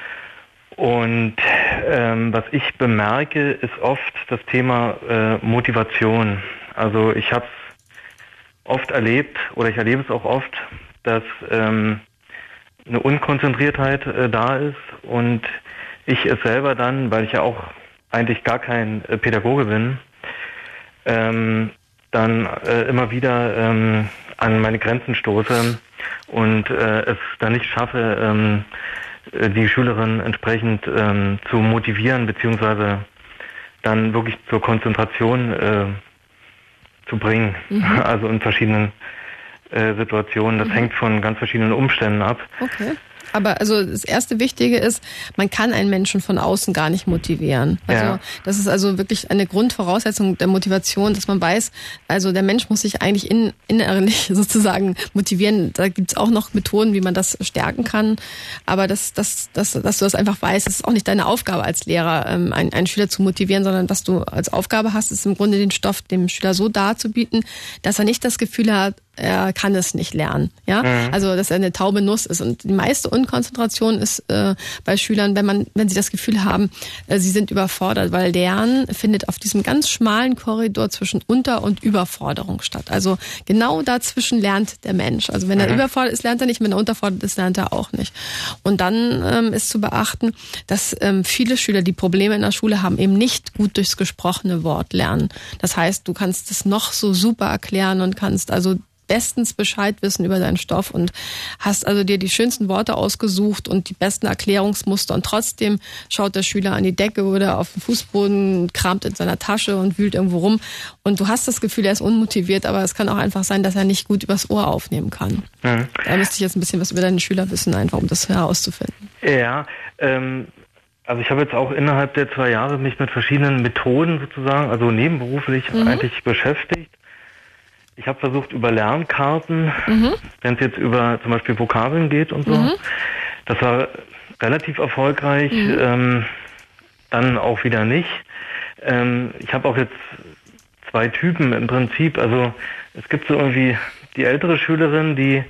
Und ähm, was ich bemerke, ist oft das Thema äh, Motivation. Also ich habe es oft erlebt, oder ich erlebe es auch oft, dass ähm, eine Unkonzentriertheit äh, da ist und ich es selber dann, weil ich ja auch eigentlich gar kein äh, Pädagoge bin, Ähm, dann äh, immer wieder ähm, an meine Grenzen stoße und äh, es dann nicht schaffe, ähm, die Schülerin entsprechend ähm, zu motivieren, beziehungsweise dann wirklich zur Konzentration äh, zu bringen. Mhm. Also in verschiedenen äh, Situationen. Das mhm. hängt von ganz verschiedenen Umständen ab. Okay. Aber also das erste Wichtige ist, man kann einen Menschen von außen gar nicht motivieren. Also ja. das ist also wirklich eine Grundvoraussetzung der Motivation, dass man weiß, also der Mensch muss sich eigentlich in, innerlich sozusagen motivieren. Da gibt's auch noch Methoden, wie man das stärken kann. Aber das, das, das, dass du das einfach weißt, ist auch nicht deine Aufgabe als Lehrer, einen, einen Schüler zu motivieren, sondern was du als Aufgabe hast, ist im Grunde den Stoff dem Schüler so darzubieten, dass er nicht das Gefühl hat, er kann es nicht lernen, ja, mhm. also dass er eine taube Nuss ist. Und die meiste Unkonzentration ist äh, bei Schülern, wenn man, wenn sie das Gefühl haben, äh, sie sind überfordert, weil Lernen findet auf diesem ganz schmalen Korridor zwischen Unter- und Überforderung statt. Also genau dazwischen lernt der Mensch. Also wenn er mhm. überfordert ist, lernt er nicht, wenn er unterfordert ist, lernt er auch nicht. Und dann ähm, ist zu beachten, dass ähm, viele Schüler, die Probleme in der Schule haben, eben nicht gut durchs gesprochene Wort lernen. Das heißt, du kannst es noch so super erklären und kannst also bestens Bescheid wissen über deinen Stoff und hast also dir die schönsten Worte ausgesucht und die besten Erklärungsmuster und trotzdem schaut der Schüler an die Decke oder auf den Fußboden, kramt in seiner Tasche und wühlt irgendwo rum und du hast das Gefühl, er ist unmotiviert, aber es kann auch einfach sein, dass er nicht gut übers Ohr aufnehmen kann. Mhm. Da müsste ich jetzt ein bisschen was über deine Schüler wissen, einfach um das herauszufinden. Ja, ähm also ich habe jetzt auch innerhalb der zwei Jahre mich mit verschiedenen Methoden sozusagen, also nebenberuflich mhm. eigentlich beschäftigt. Ich habe versucht über Lernkarten, mhm. wenn es jetzt über zum Beispiel Vokabeln geht und so. Mhm. Das war relativ erfolgreich, mhm. ähm, dann auch wieder nicht. Ähm, ich habe auch jetzt zwei Typen im Prinzip. Also es gibt so irgendwie die ältere Schülerin, die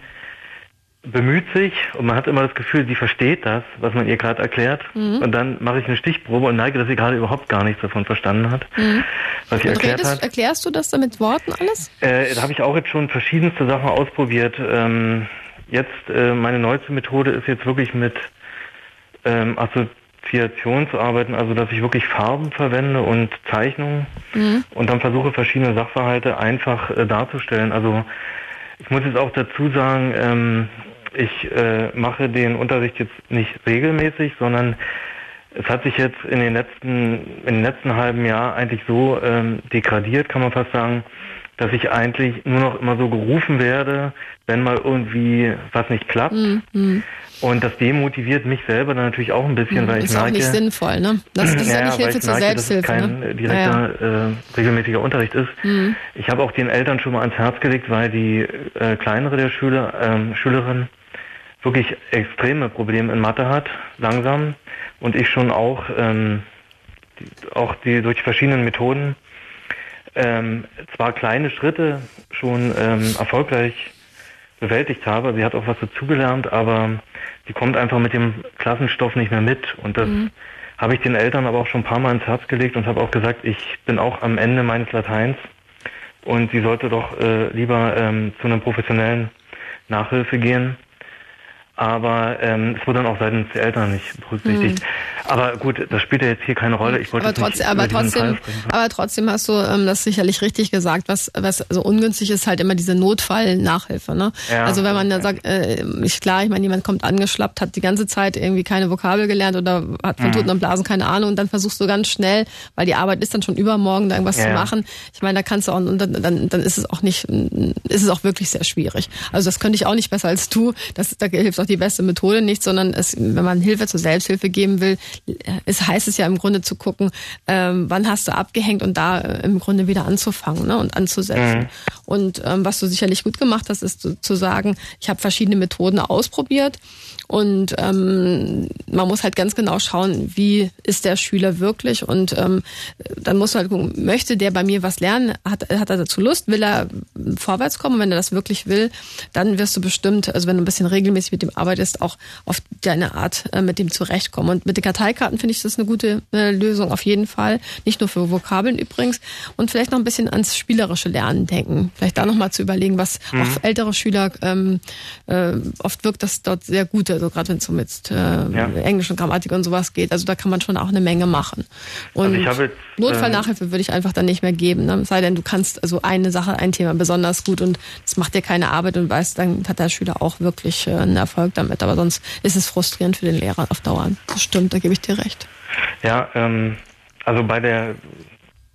bemüht sich und man hat immer das Gefühl, sie versteht das, was man ihr gerade erklärt. Mhm. Und dann mache ich eine Stichprobe und neige, dass sie gerade überhaupt gar nichts davon verstanden hat, mhm. was sie und erklärt redest, hat. Erklärst du das dann mit Worten alles? Äh, da habe ich auch jetzt schon verschiedenste Sachen ausprobiert. Ähm, jetzt, äh, meine neueste Methode ist jetzt wirklich mit ähm, Assoziation zu arbeiten, also dass ich wirklich Farben verwende und Zeichnungen mhm. und dann versuche, verschiedene Sachverhalte einfach äh, darzustellen. Also ich muss jetzt auch dazu sagen, ähm, ich äh, mache den Unterricht jetzt nicht regelmäßig, sondern es hat sich jetzt in den letzten, in den letzten halben Jahr eigentlich so ähm, degradiert, kann man fast sagen, dass ich eigentlich nur noch immer so gerufen werde, wenn mal irgendwie was nicht klappt. Mhm. Und das demotiviert mich selber dann natürlich auch ein bisschen, mhm. weil ich ist merke... Ist auch nicht sinnvoll, ne? Das, das ist ja, ja nicht Hilfe zur merke, Selbsthilfe, dass es kein ne? direkter, ja, ja. Äh, regelmäßiger Unterricht ist. Mhm. Ich habe auch den Eltern schon mal ans Herz gelegt, weil die äh, kleinere der Schüler, ähm, Schülerin wirklich extreme Probleme in Mathe hat, langsam. Und ich schon auch, ähm, die, auch die durch verschiedenen Methoden ähm, zwar kleine Schritte schon ähm, erfolgreich bewältigt habe. Sie hat auch was dazugelernt, aber die kommt einfach mit dem Klassenstoff nicht mehr mit. Und das mhm. habe ich den Eltern aber auch schon ein paar Mal ins Herz gelegt und habe auch gesagt, ich bin auch am Ende meines Lateins und sie sollte doch äh, lieber ähm, zu einer professionellen Nachhilfe gehen. Aber ähm, es wurde dann auch seitens der Eltern nicht berücksichtigt. Hm. Aber gut, das spielt ja jetzt hier keine Rolle. Ich wollte aber trotzdem, aber trotzdem, aber trotzdem hast du ähm, das sicherlich richtig gesagt. Was was so ungünstig ist, halt immer diese Notfall-Nachhilfe. Ne? Ja, also wenn man da sagt, äh, ich klar, ich meine, jemand kommt angeschlappt, hat die ganze Zeit irgendwie keine Vokabel gelernt oder hat von mhm. Toten und Blasen keine Ahnung und dann versuchst du ganz schnell, weil die Arbeit ist dann schon übermorgen, da irgendwas ja. zu machen. Ich meine, da kannst du auch, und dann, dann, dann ist es auch nicht, ist es auch wirklich sehr schwierig. Also das könnte ich auch nicht besser als du. Das, da hilft auch die beste Methode nicht, sondern es, wenn man Hilfe zur Selbsthilfe geben will, es heißt es ja im Grunde zu gucken, ähm, wann hast du abgehängt und da äh, im Grunde wieder anzufangen, ne, und anzusetzen. Mhm. Und ähm, was du sicherlich gut gemacht hast, ist zu, zu sagen, ich habe verschiedene Methoden ausprobiert und ähm, man muss halt ganz genau schauen, wie ist der Schüler wirklich und ähm, dann musst du halt gucken, möchte der bei mir was lernen, hat, hat er dazu Lust, will er vorwärts kommen und wenn er das wirklich will, dann wirst du bestimmt, also wenn du ein bisschen regelmäßig mit dem arbeitest, auch auf deine Art äh, mit dem zurechtkommen. Und mit den Karteikarten finde ich das eine gute äh, Lösung auf jeden Fall, nicht nur für Vokabeln übrigens und vielleicht noch ein bisschen ans spielerische Lernen denken, vielleicht da nochmal zu überlegen, was mhm. auch ältere Schüler ähm, äh, oft wirkt das dort sehr gut, also gerade wenn es so mit äh, ja. Englisch und Grammatik und sowas geht, also da kann man schon auch eine Menge machen. Und also ich habe jetzt, Notfallnachhilfe äh, würde ich einfach dann nicht mehr geben, ne? Sei denn, du kannst also eine Sache, ein Thema besonders gut und das macht dir keine Arbeit und weißt, dann hat der Schüler auch wirklich äh, einen Erfolg damit, aber sonst ist es frustrierend für den Lehrer auf Dauer. Das stimmt, da gebe ich dir recht. Ja, ähm, also bei der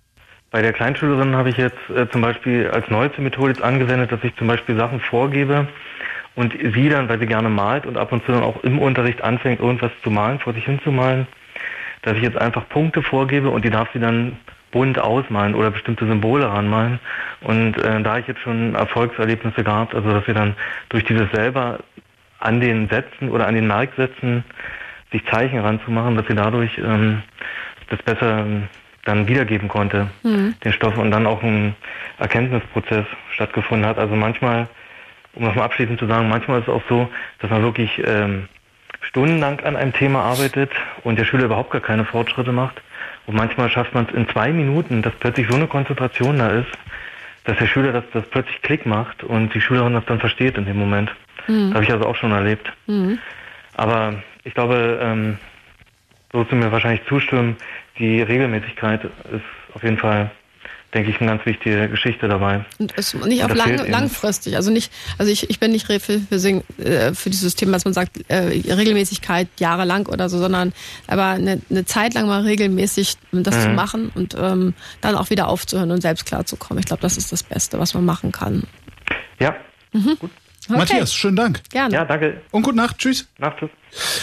bei der Kleinschülerin habe ich jetzt äh, zum Beispiel als neueste Methode jetzt angewendet, dass ich zum Beispiel Sachen vorgebe und sie dann, weil sie gerne malt und ab und zu dann auch im Unterricht anfängt, irgendwas zu malen, vor sich hin zu malen, dass ich jetzt einfach Punkte vorgebe und die darf sie dann bunt ausmalen oder bestimmte Symbole ranmalen. Und äh, da ich jetzt schon Erfolgserlebnisse gehabt, also dass sie dann durch dieses selber an den Sätzen oder an den Merksätzen sich Zeichen ranzumachen, dass sie dadurch ähm, das besser dann wiedergeben konnte, mhm. den Stoff, und dann auch ein Erkenntnisprozess stattgefunden hat. Also manchmal, um das mal abschließend zu sagen, manchmal ist es auch so, dass man wirklich ähm, stundenlang an einem Thema arbeitet und der Schüler überhaupt gar keine Fortschritte macht. Und manchmal schafft man es in zwei Minuten, dass plötzlich so eine Konzentration da ist, dass der Schüler das, das plötzlich Klick macht und die Schülerin das dann versteht in dem Moment. Mhm. Das habe ich also auch schon erlebt. Mhm. Aber ich glaube, ähm, so zu mir wahrscheinlich zustimmen, die Regelmäßigkeit ist auf jeden Fall, denke ich, eine ganz wichtige Geschichte dabei. Und es nicht auf lang, langfristig, also nicht, also ich, ich bin nicht für, für, für dieses Thema, dass man sagt, äh, Regelmäßigkeit jahrelang oder so, sondern aber eine, eine Zeit lang mal regelmäßig das mhm. zu machen und ähm, dann auch wieder aufzuhören und selbst klarzukommen. Ich glaube, das ist das Beste, was man machen kann. Ja, mhm. gut. Okay. Matthias, schönen Dank. Gerne. Ja, danke. Und gute Nacht. Tschüss. Nacht, tschüss.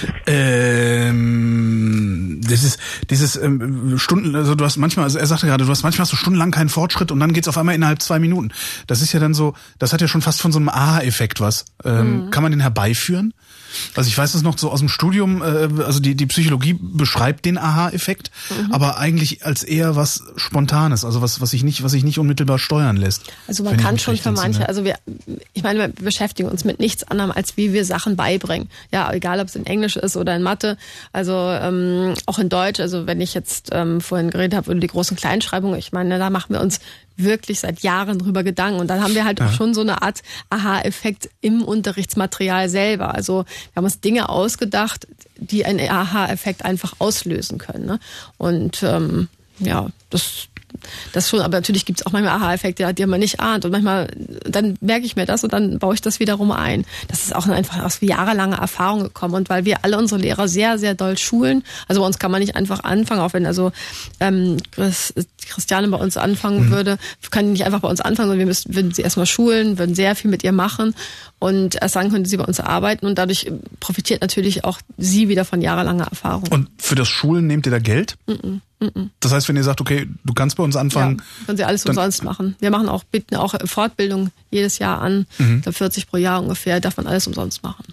Ähm, das ist dieses ähm, Stunden, also du hast manchmal, also er sagte gerade, du hast manchmal hast du stundenlang keinen Fortschritt und dann geht's auf einmal innerhalb zwei Minuten. Das ist ja dann so, das hat ja schon fast von so einem Aha-Effekt was. Ähm, mhm. Kann man den herbeiführen? Also ich weiß es noch so aus dem Studium, äh, also die die Psychologie beschreibt den Aha-Effekt, mhm. aber eigentlich als eher was Spontanes, also was was sich nicht was sich nicht unmittelbar steuern lässt. Also man kann schon für manche, also wir, ich meine, wir beschäftigen uns mit nichts anderem, als wie wir Sachen beibringen. Ja, egal ob es in Englisch ist oder in Mathe, also ähm, auch in Deutsch. Also wenn ich jetzt ähm, vorhin geredet habe über die großen Kleinschreibungen, ich meine, da machen wir uns wirklich seit Jahren drüber Gedanken. Und dann haben wir halt ja. auch schon so eine Art Aha-Effekt im Unterrichtsmaterial selber. Also wir haben uns Dinge ausgedacht, die einen Aha-Effekt einfach auslösen können. Ne? Und ähm, ja, das das schon, aber natürlich gibt es auch manchmal Aha-Effekte, die man nicht ahnt. Und manchmal, dann merke ich mir das und dann baue ich das wiederum ein. Das ist auch einfach aus jahrelange Erfahrung gekommen. Und weil wir alle unsere Lehrer sehr, sehr doll schulen, also bei uns kann man nicht einfach anfangen, auch wenn also ähm, Christiane bei uns anfangen mhm. würde, kann die nicht einfach bei uns anfangen, sondern wir müssen, würden sie erstmal schulen, würden sehr viel mit ihr machen und erst dann könnte sie bei uns arbeiten und dadurch profitiert natürlich auch sie wieder von jahrelanger Erfahrung. Und für das Schulen nehmt ihr da Geld? Mhm. Das heißt, wenn ihr sagt, okay, du kannst bei uns anfangen. Ja, können Sie alles umsonst machen. Wir machen auch, bieten auch Fortbildung jedes Jahr an. Mhm. Ich glaube, vierzig pro Jahr ungefähr, darf man alles umsonst machen.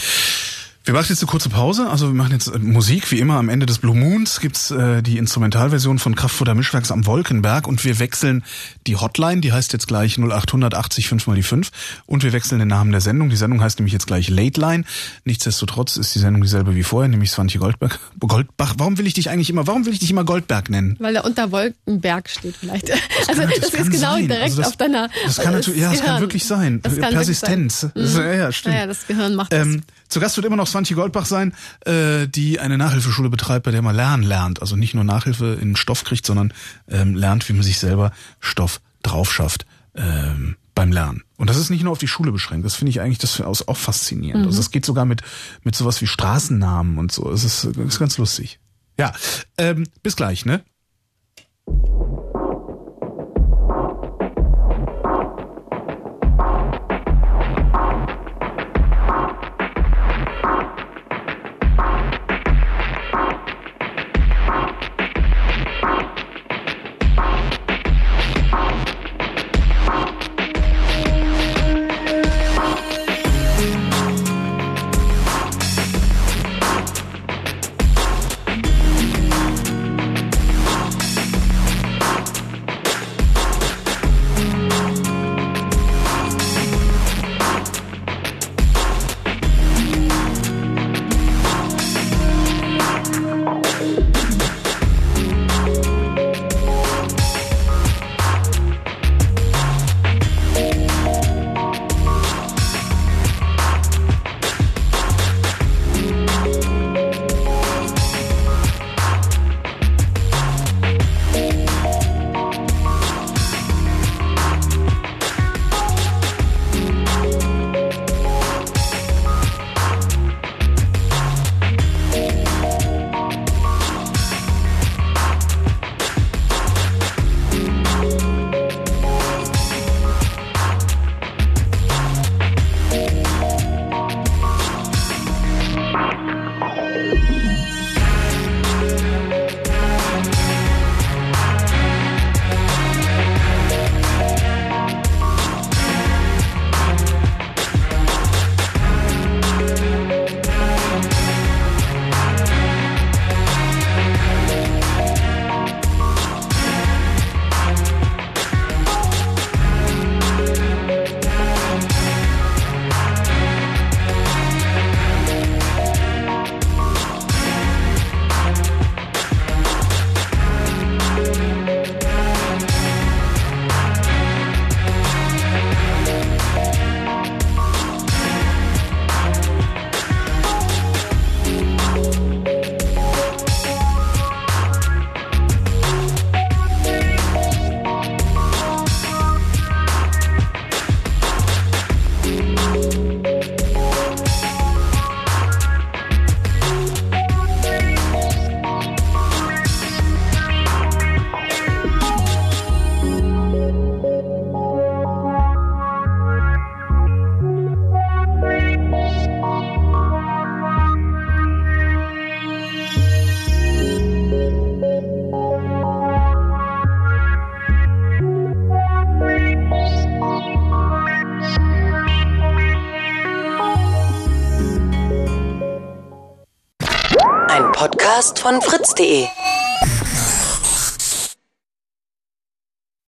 Wir machen jetzt eine kurze Pause, also wir machen jetzt Musik, wie immer am Ende des Blue Moons gibt's äh, die Instrumentalversion von Kraftfutter Mischwerks am Wolkenberg und wir wechseln die Hotline, die heißt jetzt gleich null acht hundert achtzig fünf mal die fünf und wir wechseln den Namen der Sendung, die Sendung heißt nämlich jetzt gleich Late Line, nichtsdestotrotz ist die Sendung dieselbe wie vorher, nämlich Swantje Goldberg, Goldbach, warum will ich dich eigentlich immer, warum will ich dich immer Goldberg nennen? Weil da unter Wolkenberg steht vielleicht, das also kann, das, das ist genau sein. direkt also das, auf deiner... Das kann natürlich, ja, das Gehirn. Kann wirklich sein, das kann Persistenz, sein. Das, ja, ja, stimmt. Ja, das Gehirn macht das. Ähm, Zu Gast wird immer noch Swantje Goldbach sein, äh, die eine Nachhilfeschule betreibt, bei der man lernen lernt. Also nicht nur Nachhilfe in Stoff kriegt, sondern ähm, lernt, wie man sich selber Stoff drauf schafft ähm, beim Lernen. Und das ist nicht nur auf die Schule beschränkt. Das finde ich eigentlich das auch faszinierend. Mhm. Also das geht sogar mit mit sowas wie Straßennamen und so. Das ist, das ist ganz lustig. Ja, ähm, bis gleich, ne? Podcast von fritz punkt de.